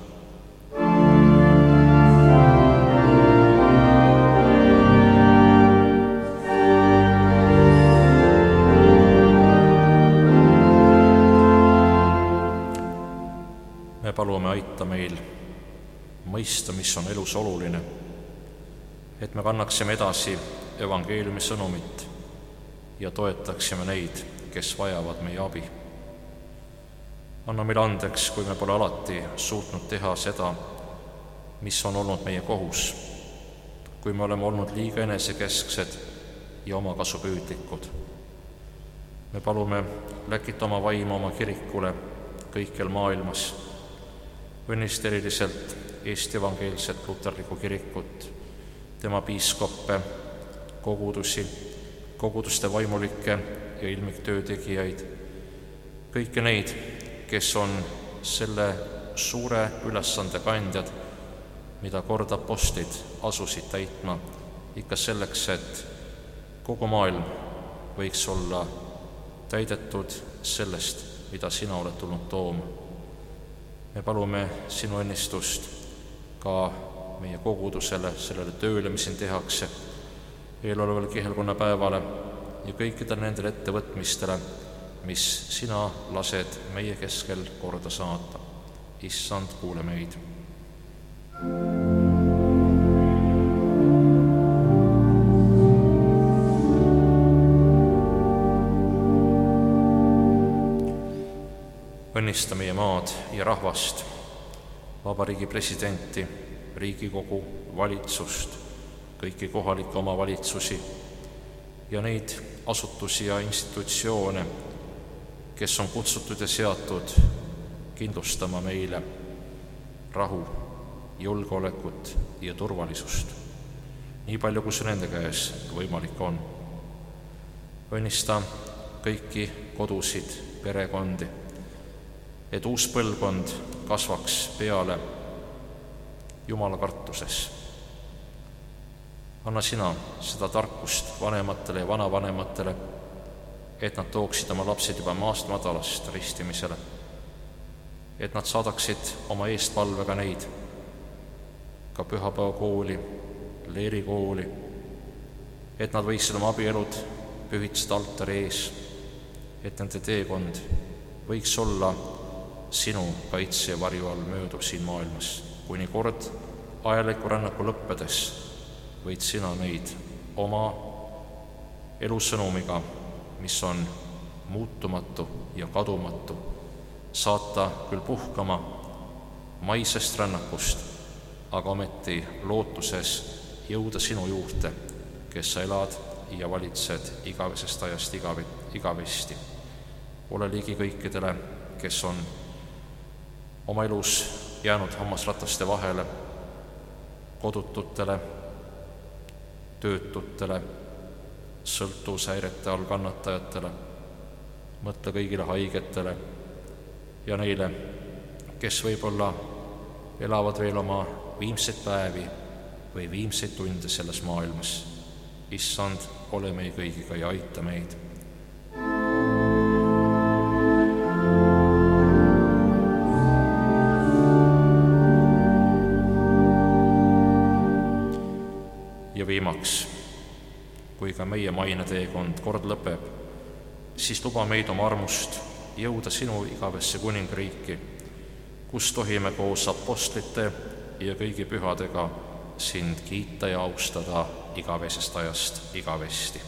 Me palume, aita meil mõista, mis on elus oluline, et me kannaksime edasi evangeeliumi sõnumit ja toetaksime neid, kes vajavad meie abi. Anna meile andeks, kui me pole alati suutnud teha seda, mis on olnud meie kohus, kui me oleme olnud liiga enesekesksed ja omakasupüüdlikud. Me palume, läkita oma vaimu oma kirikule kõikjal maailmas, õnnista eriliselt Eesti evangeelset luterlikku kirikut, tema piiskoppe, kogudusi, koguduste vaimulikke ja ilmiktöötegijaid, kõiki neid, kes on selle suure ülesande kandjad, mida kord apostlid asusid täitma, ikka selleks, et kogu maailm võiks olla täidetud sellest, mida sina oled tulnud tooma. Me palume sinu õnnistust ka meie kogudusele, sellele tööle, mis siin tehakse, eelolevale kihelkonnapäevale ja kõikidele nendele ettevõtmistele, mis sina lased meie keskel korda saata. Issand, kuule meid. Õnnista meie maad ja rahvast, vabariigi presidenti, Riigikogu, valitsust, kõiki kohalikke omavalitsusi ja neid asutusi ja institutsioone, kes on kutsutud ja seatud kindlustama meile rahu, julgeolekut ja turvalisust, nii palju, kui see nende käes võimalik on. Õnnista kõiki kodusid, perekondi, et uus põlvkond kasvaks peale Jumala kartuses. Anna sina seda tarkust vanematele ja vanavanematele, et nad tooksid oma lapsed juba maast madalast ristimisele, et nad saadaksid oma eestpalvega neid ka pühapäevakooli, leerikooli, et nad võiksid oma abielud pühitseda altari ees, et nende teekond võiks olla sinu kaitse ja varju all mööduv siin maailmas, kuni kord ajaliku rännaku lõppedes võid sina neid oma elusõnumiga, mis on muutumatu ja kadumatu, saata küll puhkama maisest rännakust, aga ometi lootuses jõuda sinu juurde, kes sa elad ja valitsed igavesest ajast igavesti. Ole ligi kõikidele, kes on oma elus jäänud hammasrataste vahele, kodututele, töötutele, sõltuvushäirete all kannatajatele, mõtle kõigile haigetele ja neile, kes võib-olla elavad veel oma viimseid päevi või viimseid tunde selles maailmas. Issand, ole meie kõigiga ja aita meid. Ja viimaks, kui ka meie maineteekond kord lõpeb, siis luba meid oma armust jõuda sinu igavesse kuningriiki, kus tohime koos apostlite ja kõigi pühadega sind kiita ja austada igavesest ajast igavesti.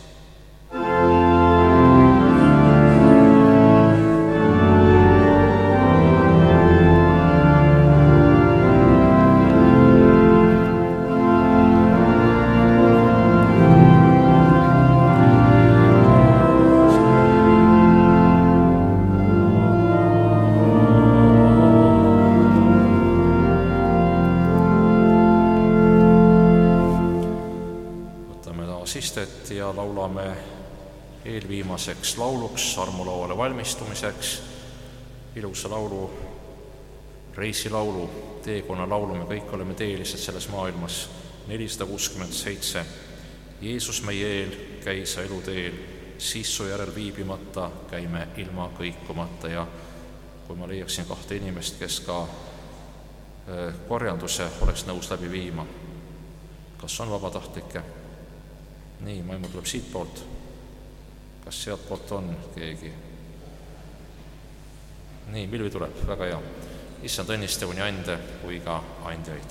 ja laulame eelviimaseks lauluks armulauale valmistumiseks ilusa laulu, reisilaulu, teekonna laulu, me kõik oleme teelised selles maailmas, 467. Jeesus meie eel, käi sa eluteel, siis su järel viibimata käime ilma kõikumata. Ja kui ma leiaksin 2 inimest, kes ka korjanduse oleks nõus läbi viima. Kas on vabatahtlikke? Nii, Maimu tuleb siit poolt. Kas sealt poolt on keegi? Nii, Milvi tuleb, väga hea. Issand õnnistagu nii ande kui ka andjaid.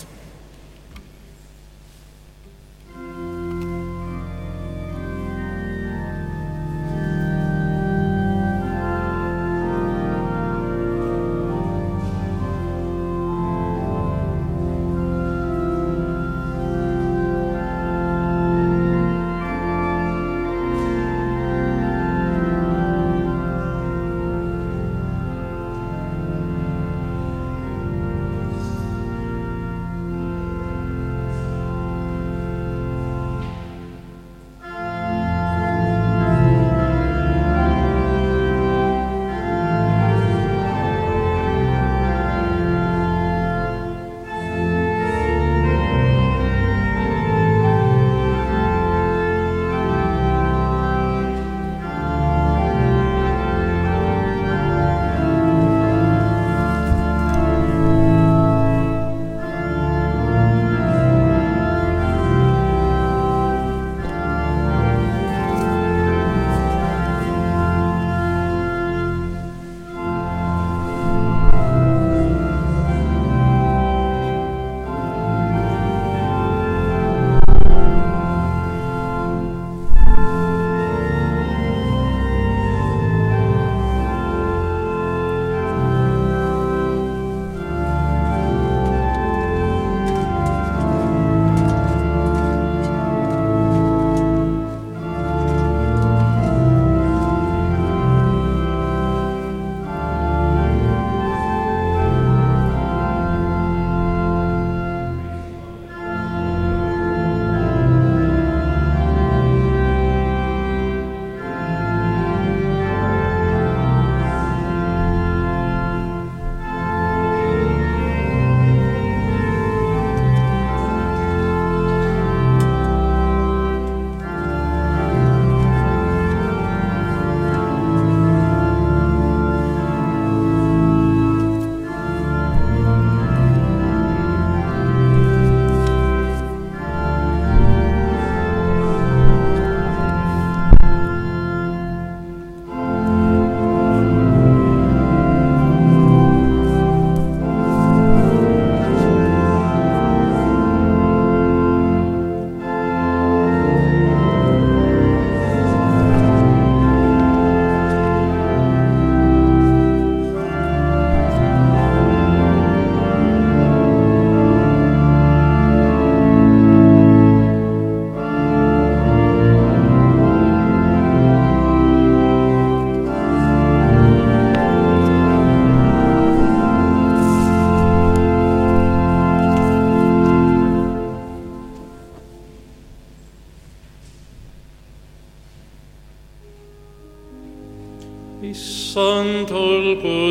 Issand olgu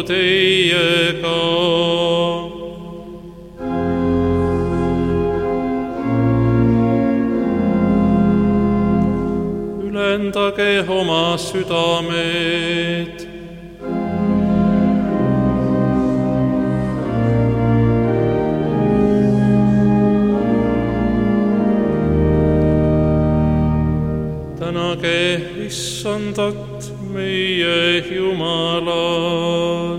teiega. Ülendage oma südamed. Tänage Issandat, meie Jumalat.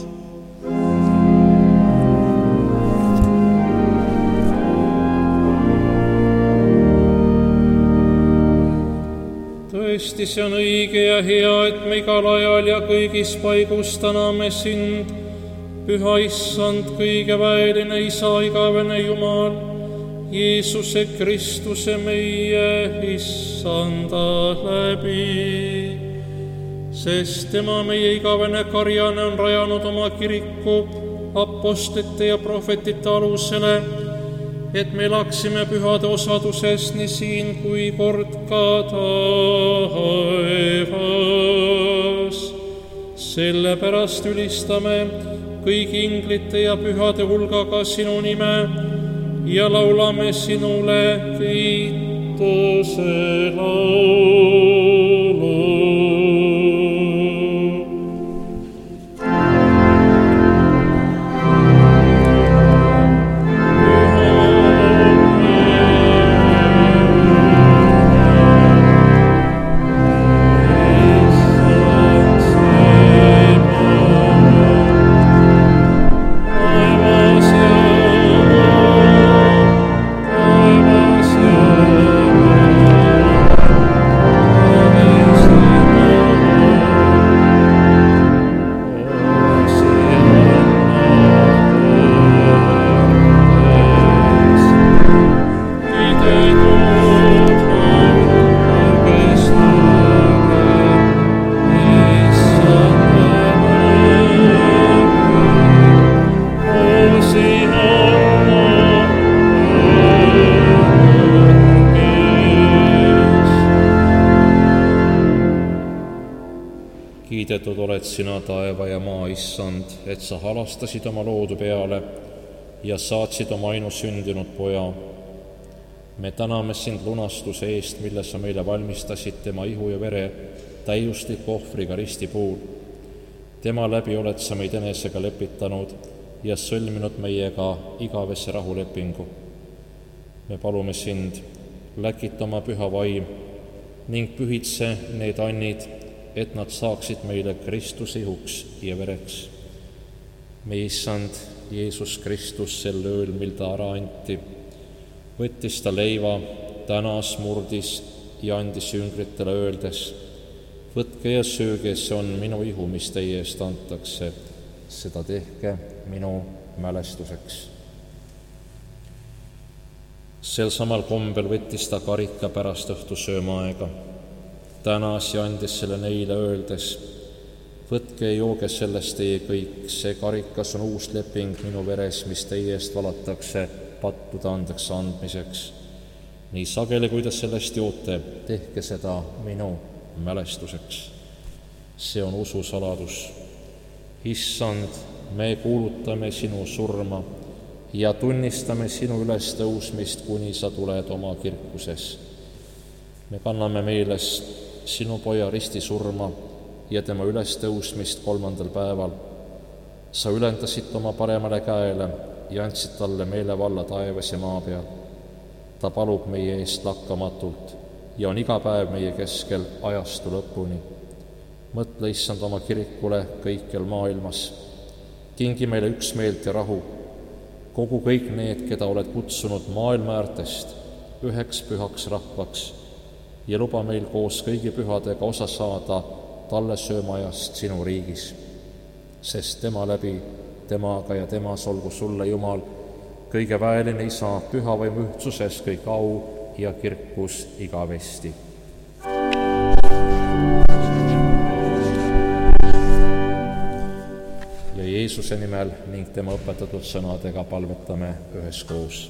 Tõesti, see on õige ja hea, et me igal ajal ja kõigis paigus täname sind, Püha Issand, kõigeväeline Isa, igavene Jumal, Jeesuse Kristuse meie Issanda läbi. Sest tema meie igavene karjane on rajanud oma kiriku apostlite ja prohvetite alusele et me elaksime pühade osaduses nii siin kui kord ka taevas. Sellepärast ülistame kõigi inglite ja pühade hulgaga sinu nime ja laulame sinule kiituse laulu. Kiidetud oled sina, taeva ja maa issand, et sa halastasid oma loodu peale ja saatsid oma ainusündinud poja. Me täname sind lunastuse eest, mille sa meile valmistasid tema ihu ja vere täiusliku ohvriga risti puul. Tema läbi oled sa meid enesega lepitanud ja sõlminud meiega igavese rahulepingu. Me palume sind, läkita oma püha vaim ning pühitse need annid, et nad saaksid meile Kristuse ihuks ja vereks. Meie issand Jeesus Kristus sel ööl, mil ta ära anti, võttis ta leiva, tänas, murdis ja andis jüngritele öeldes: võtke ja sööge, see on minu ihu, mis teie eest antakse, seda tehke minu mälestuseks. Sel samal kombel võttis ta karika pärast õhtusöömaaega, tänas ja andis selle neile öeldes: võtke ja jooge sellest teie kõik, see karikas on uus leping minu veres, mis teie eest valatakse pattude andeks andmiseks. Nii sageli, kui te sellest joote, tehke seda minu mälestuseks. See on usu saladus. Issand, me kuulutame sinu surma ja tunnistame sinu ülestõusmist, kuni sa tuled oma kirkuses. Me kanname meeles sinu poja risti surma ja tema ülestõusmist 3. päeval. Sa ülendasid oma paremale käele ja andsid talle meelevalla taevas ja maa peal. Ta palub meie eest lakkamatult ja on iga päev meie keskel ajastu lõpuni. Mõtle, issand, oma kirikule kõikjal maailmas. Kingi meile üksmeelt ja rahu. Kogu kõik need, keda oled kutsunud maailma äärtest üheks pühaks rahvaks ja luba meil koos kõigi pühadega osa saada talle söömaajast sinu riigis. Sest tema läbi, temaga ja temas olgu sulle, Jumal, kõige väeline Isa, püha vaim ühtsuses kõik au ja kirkus igavesti. Ja Jeesuse nimel ning tema õpetatud sõnadega palvetame üheskoos.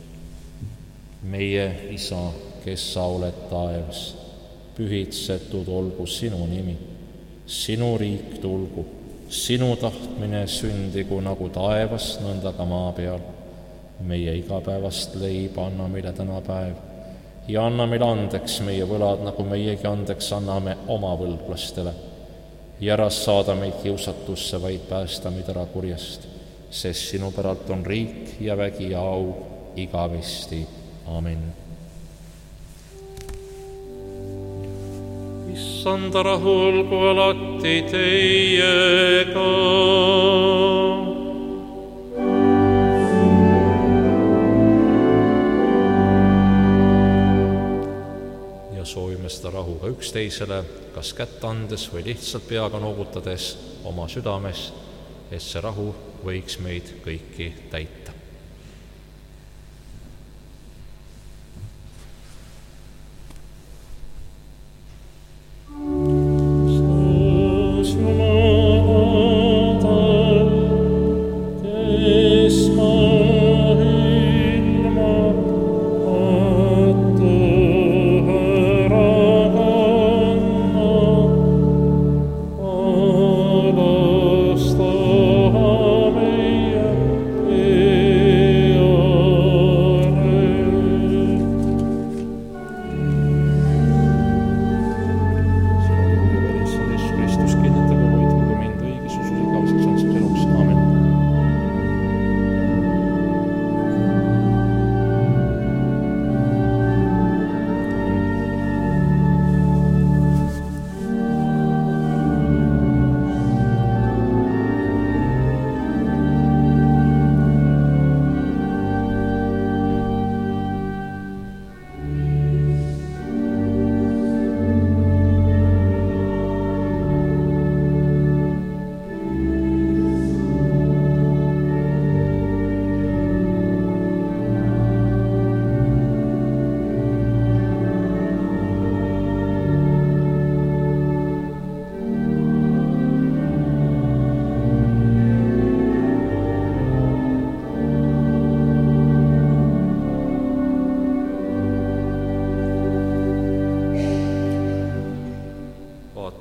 Meie Isa, kes sa oled taevas, pühitsetud olgu sinu nimi, sinu riik tulgu, sinu tahtmine sündigu nagu taevas, nõnda ka maa peal. Meie igapäevast leiba anna meile täna päev ja anna meile andeks meie võlad, nagu meiegi andeks anname oma võlglastele. Ja ära saada meid kiusatusse, vaid päästa meid ära kurjast, sest sinu päralt on riik ja vägi ja au igavesti. Amen. Issanda rahu olgu alati teiega. Ja soovime seda rahu ka üksteisele, kas kätt andes või lihtsalt peaga noogutades oma südames, et see rahu võiks meid kõiki täita. Kes ma ilma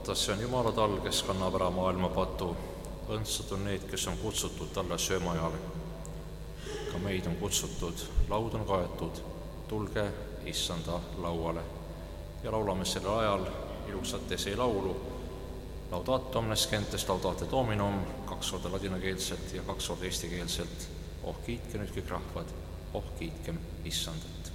vaata, see on Jumala tall, kes kannab ära maailma patu. Õndsad on need, kes on kutsutud talle söömajale. Ka meid on kutsutud, laud on kaetud, tulge issanda lauale. Ja laulame sellel ajal ilusat eselaulu Laudato omnes gentes, laudate Dominum, 2 korda ladinakeelselt ja 2 korda eestikeelselt. Oh, kiitke nüüd kõik rahvad, oh, kiitkem issandat.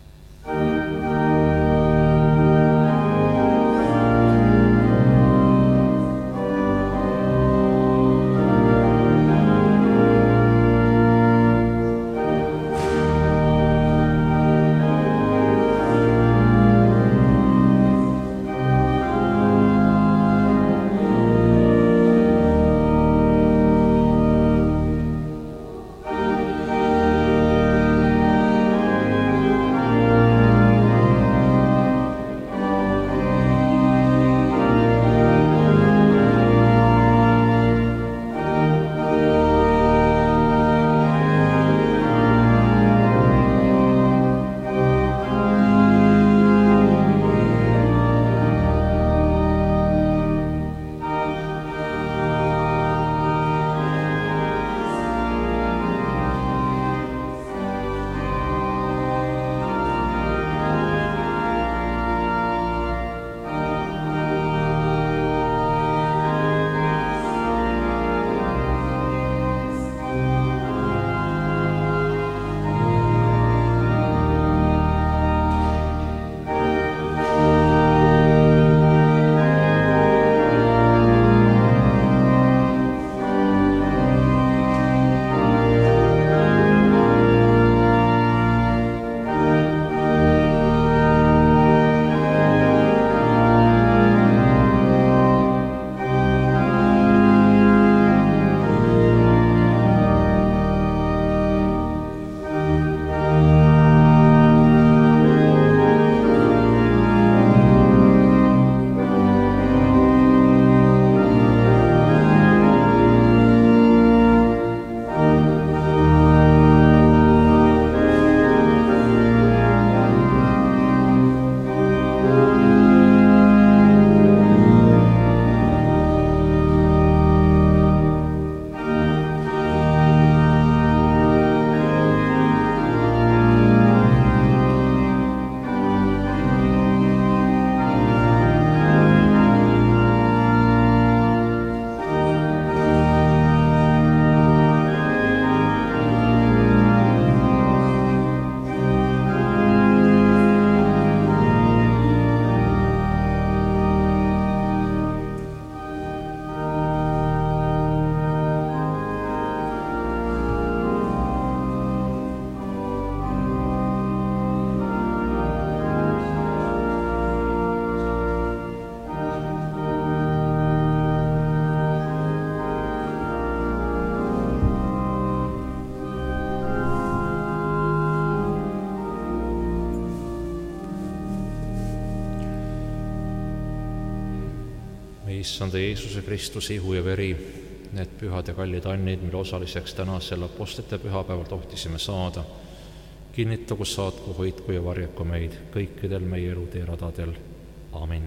issanda Jeesuse Kristuse ihu ja veri, need pühad ja kallid annid, mille osaliseks tänasel apostlite pühapäeval tohtisime saada, kinnitagu, saatku, hoidku ja varjaku meid kõikidel meie elutee radadel. Amin.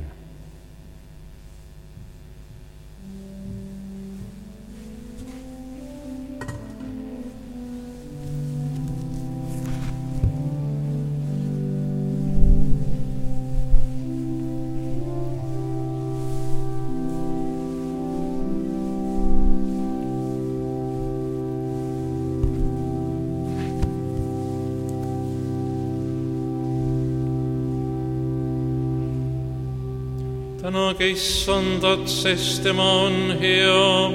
Tänage issandat, sest tema on hea.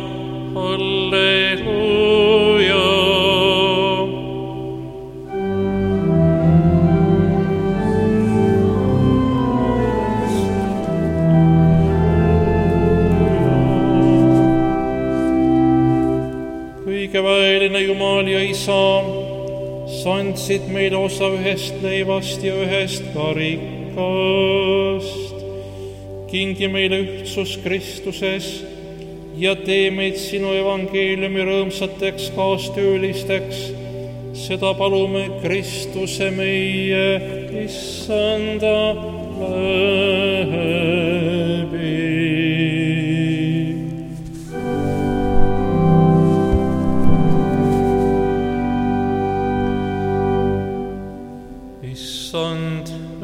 Halleluuja. Kõigeväeline Jumal ja Isa, sa andsid meile osa ühest leivast ja ühest karikast. Kingi meile ühtsus Kristuses ja tee meid sinu evangeeliumi rõõmsateks kaastöölisteks. Seda palume Kristuse meie issanda läbi.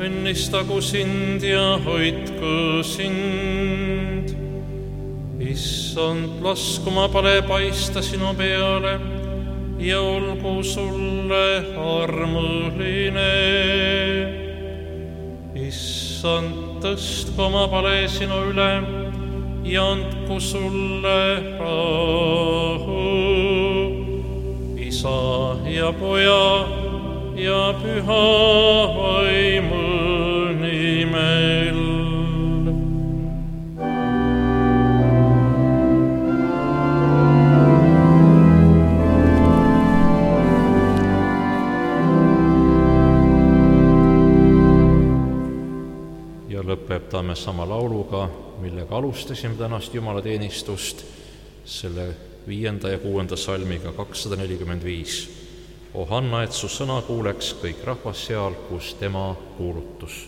õnnistagu sind ja hoidku sind. Issand, lasku oma pale paista sinu peale ja olgu sulle armuline. Issand, tõstku oma pale sinu üle ja andku sulle rahu. Isa ja Poja ja Püha Vaimu nimel. Ja lõpetame sama lauluga, millega alustasime tänast jumalateenistust, selle 5. ja 6. salmiga 245. O anna, et su sõna kuuleks kõik rahvas seal, kus tema kuulutus.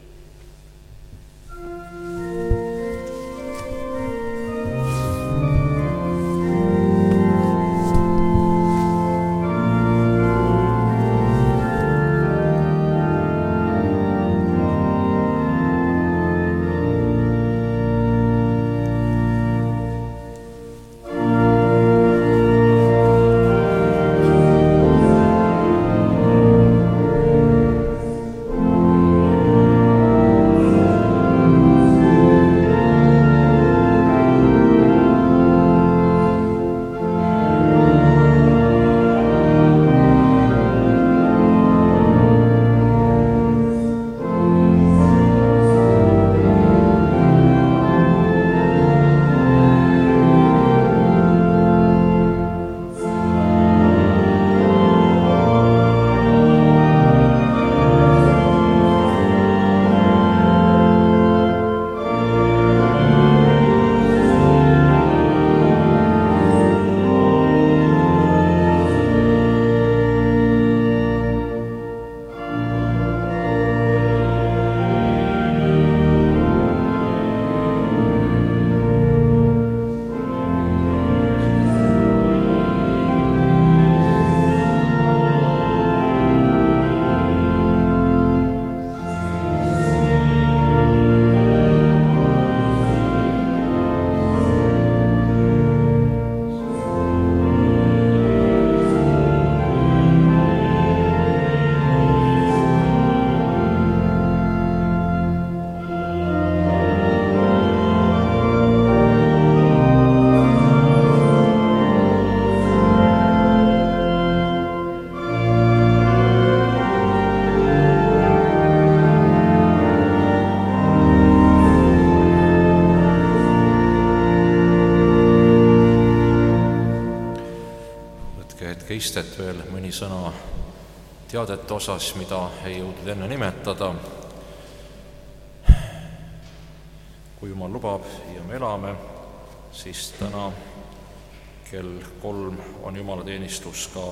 Istet veel mõni sõna teadete osas, mida ei jõudnud enne nimetada. Kui Jumal lubab ja me elame, siis täna kell 3 on jumalateenistus ka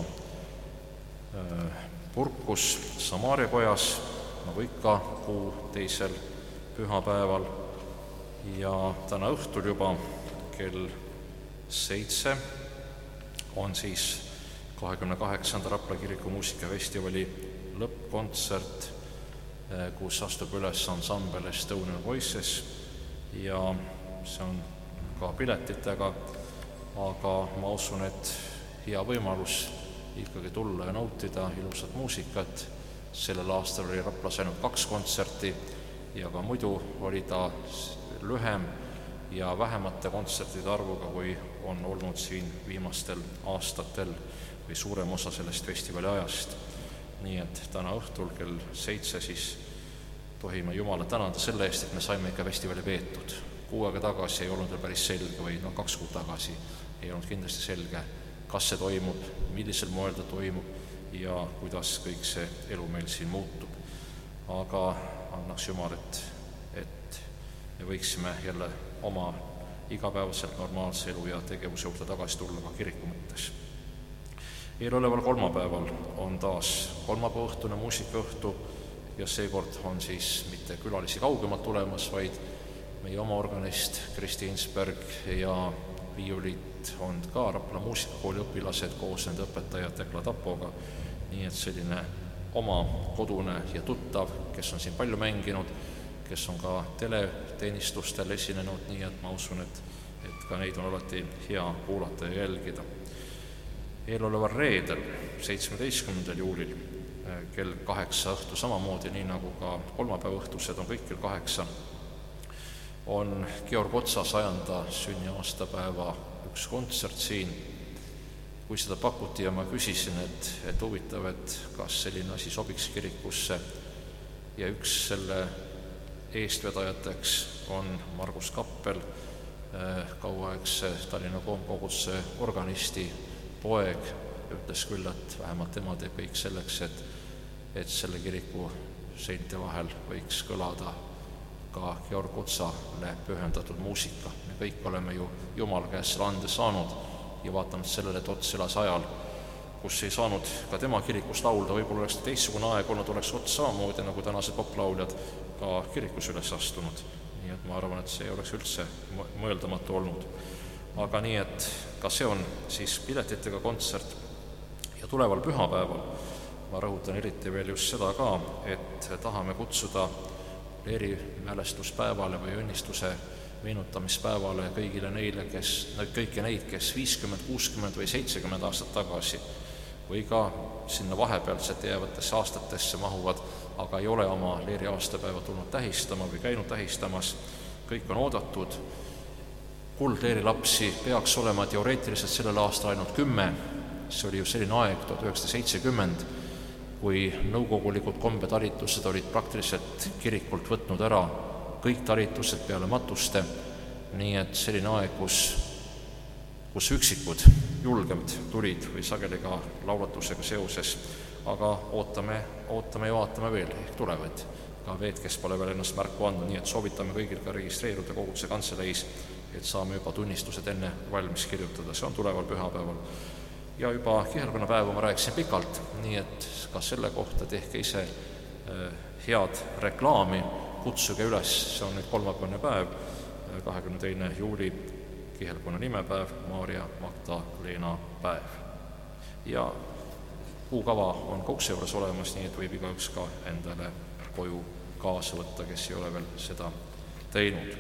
Purkus Samaaria kojas, nagu ikka kuu teisel pühapäeval, ja täna õhtul juba kell 7 on siis 28. Rapla kiriku muusikafestivali lõppkontsert, kus astub üles ansambel Estonian Voices ja see on ka piletitega, aga ma usun, et hea võimalus ikkagi tulla ja nautida ilusat muusikat. Sellel aastal oli Raplas ainult 2 kontserti ja ka muidu oli ta lühem ja vähemate kontsertide arvuga, kui on olnud siin viimastel aastatel või suurem osa sellest festivali ajast. Nii et täna õhtul kell 7 siis tohime Jumala tänada selle eest, et me saime ikka festivali peetud. Kuu aega tagasi ei olnud veel päris selge või 2 kuud tagasi ei olnud kindlasti selge, kas see toimub, millisel moel ta toimub ja kuidas kõik see elu meil siin muutub. Aga annaks Jumal, et me võiksime jälle oma igapäevaselt normaalse elu ja tegevuse juurde tagasi tulla ka kiriku mõttes. Eeloleval kolmapäeval on taas kolmapäevaõhtune muusikaõhtu ja seekord on siis mitte külalisi kaugemalt tulemas, vaid meie oma organist Kristi Insberg ja viiulit on ka Rapla muusikakooli õpilased koos nende õpetajate Tekla Tapoga. Nii et selline oma kodune ja tuttav, kes on siin palju mänginud, kes on ka teleteenistustel esinenud, nii et ma usun, et ka neid on alati hea kuulata ja jälgida. Eeloleval reedel, 17. juulil kell 8 õhtu samamoodi, nii nagu ka kolmapäeva õhtused on kõik kell 8, on Georg Otsa 100. sünniaastapäeva üks kontsert siin. Kui seda pakuti ja ma küsisin, et huvitav, et kas selline asi sobiks kirikusse, ja üks selle eestvedajateks on Margus Kappel, kauaaegse Tallinna Koomkoguduse organisti poeg, ütles küll, et vähemalt tema teeb kõik selleks, et selle kiriku seinte vahel võiks kõlada ka Georg Otsale pühendatud muusika. Me kõik oleme ju Jumala käest selle ande saanud ja vaatame sellele, et Ots elas ajal, kus ei saanud ka tema kirikus laulda, võib-olla oleks teistsugune aeg olnud, oleks Ots samamoodi nagu tänased poplauljad ka kirikus üles astunud. Nii et ma arvan, et see ei oleks üldse mõeldamatu olnud. Aga nii, et ka see on siis piletitega kontsert ja tuleval pühapäeval ma rõhutan eriti veel just seda ka, et tahame kutsuda erimälestuspäevale või õnnistuse meenutamispäevale kõigile neile, kõiki neid, kes 50, 60 või 70 aastat tagasi või ka sinna vahepealsete jäävatesse aastatesse mahuvad, aga ei ole oma leeri aastapäeva tulnud tähistama või käinud tähistamas. Kõik on oodatud. Kuldleeri lapsi peaks olema teoreetiliselt sellel aastal ainult 10. See oli ju selline aeg, 1970, kui nõukogulikud kombetalitused olid praktiliselt kirikult võtnud ära kõik talitused peale matuste, nii et selline aeg, kus üksikud julgemad tulid või sageli ka laulatusega seoses, aga ootame ja vaatame veel, ehk tulevad ka veed, kes pole veel ennast märku andnud, nii et soovitame kõigil ka registreeruda koguduse kantseleis, et saame juba tunnistused enne valmis kirjutada, see on tuleval pühapäeval. Ja juba kihelkonnapäeva ma rääkisin pikalt, nii et ka selle kohta tehke ise head reklaami, kutsuge üles, see on nüüd kolmapäevane päev, 22. juuli, kihelkonna nimepäev, Maarja Magdalena päev. Ja kuukava on ka ukse juures olemas, nii et võib igaüks ka endale koju kaasa võtta, kes ei ole veel seda teinud.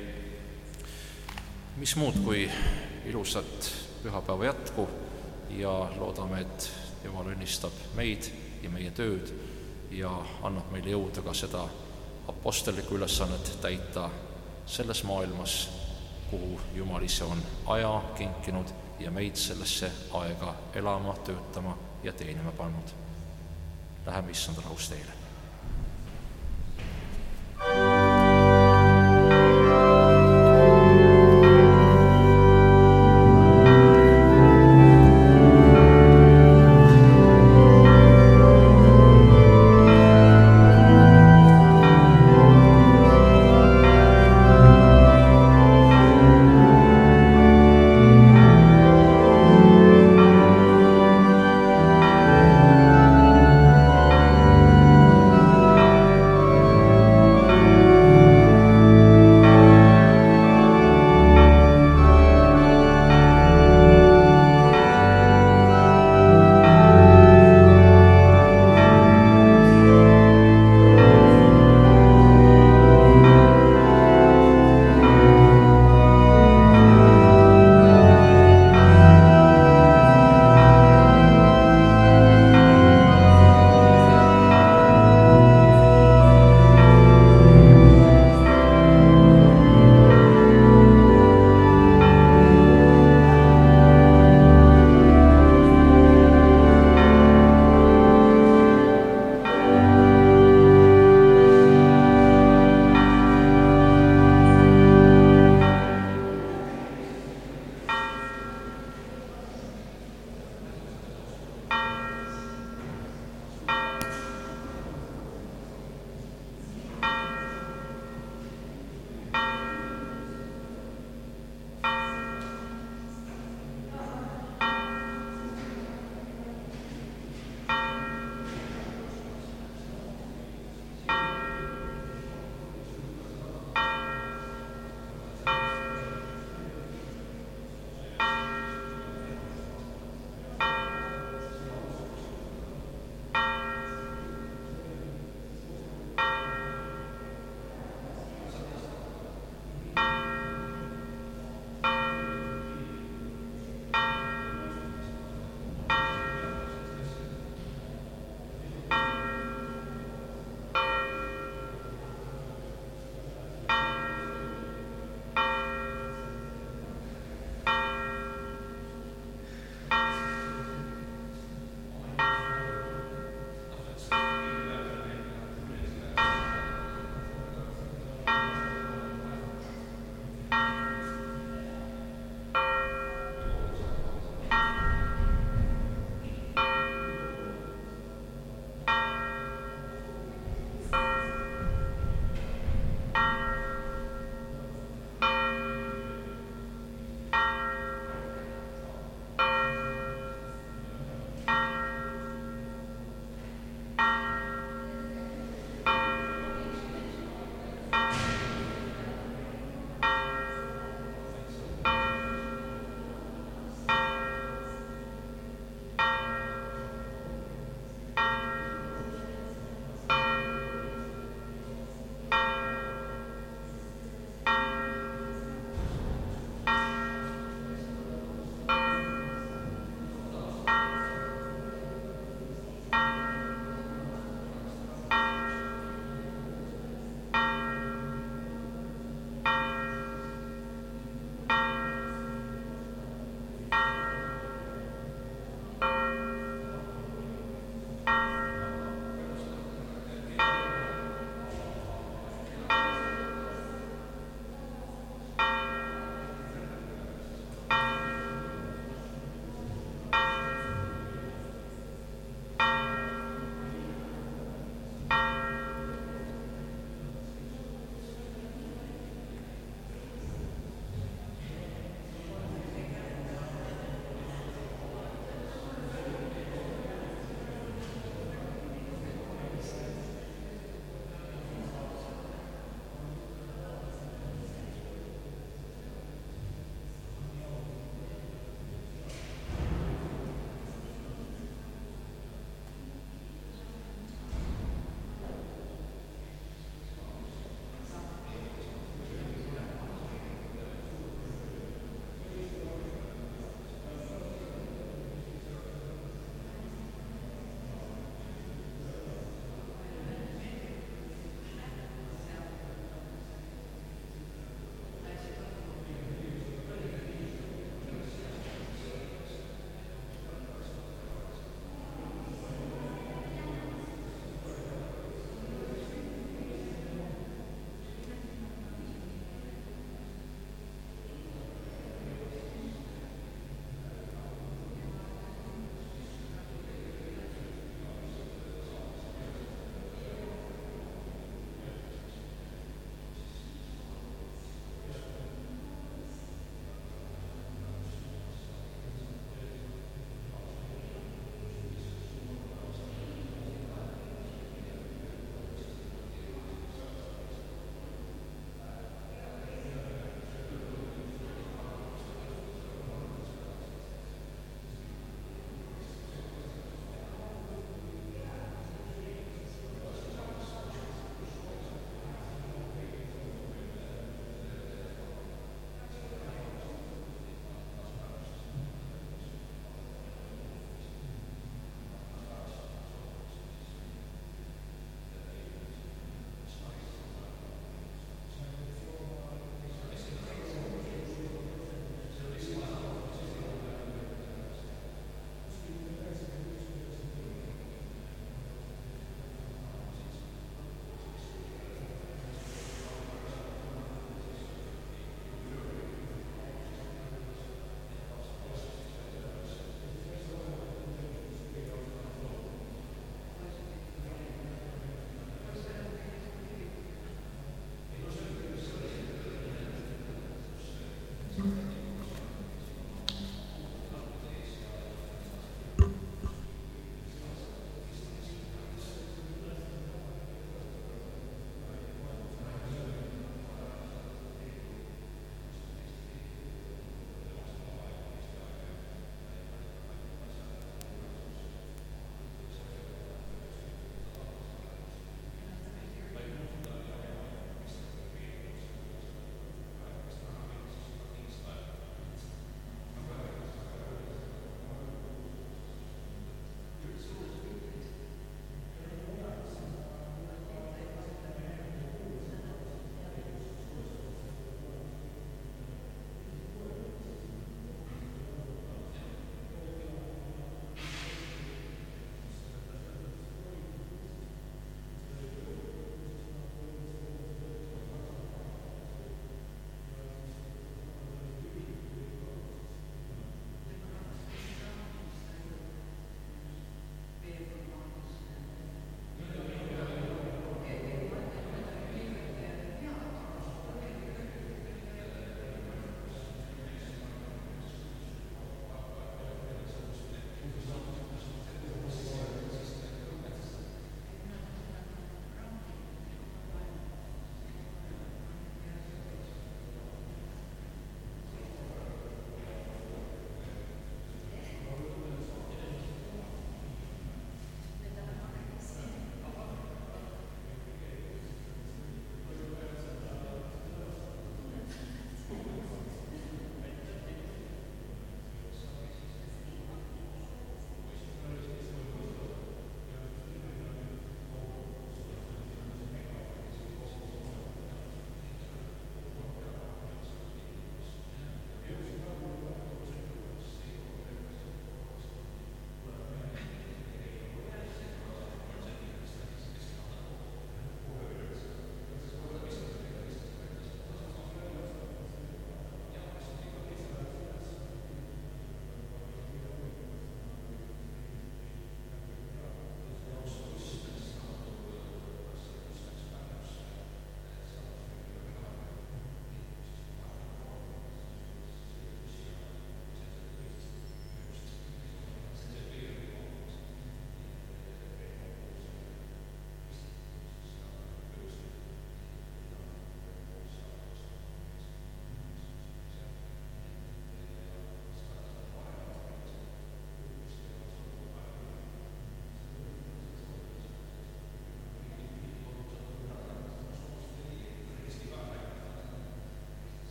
Mis muud kui ilusat pühapäeva jätku ja loodame, et Jumal õnnistab meid ja meie tööd ja annab meile jõuda ka seda apostellikku ülesannet täita selles maailmas, kuhu Jumal ise on aja kinkinud ja meid sellesse aega elama, töötama ja teenima pannud. Läheme issanda rahus teile.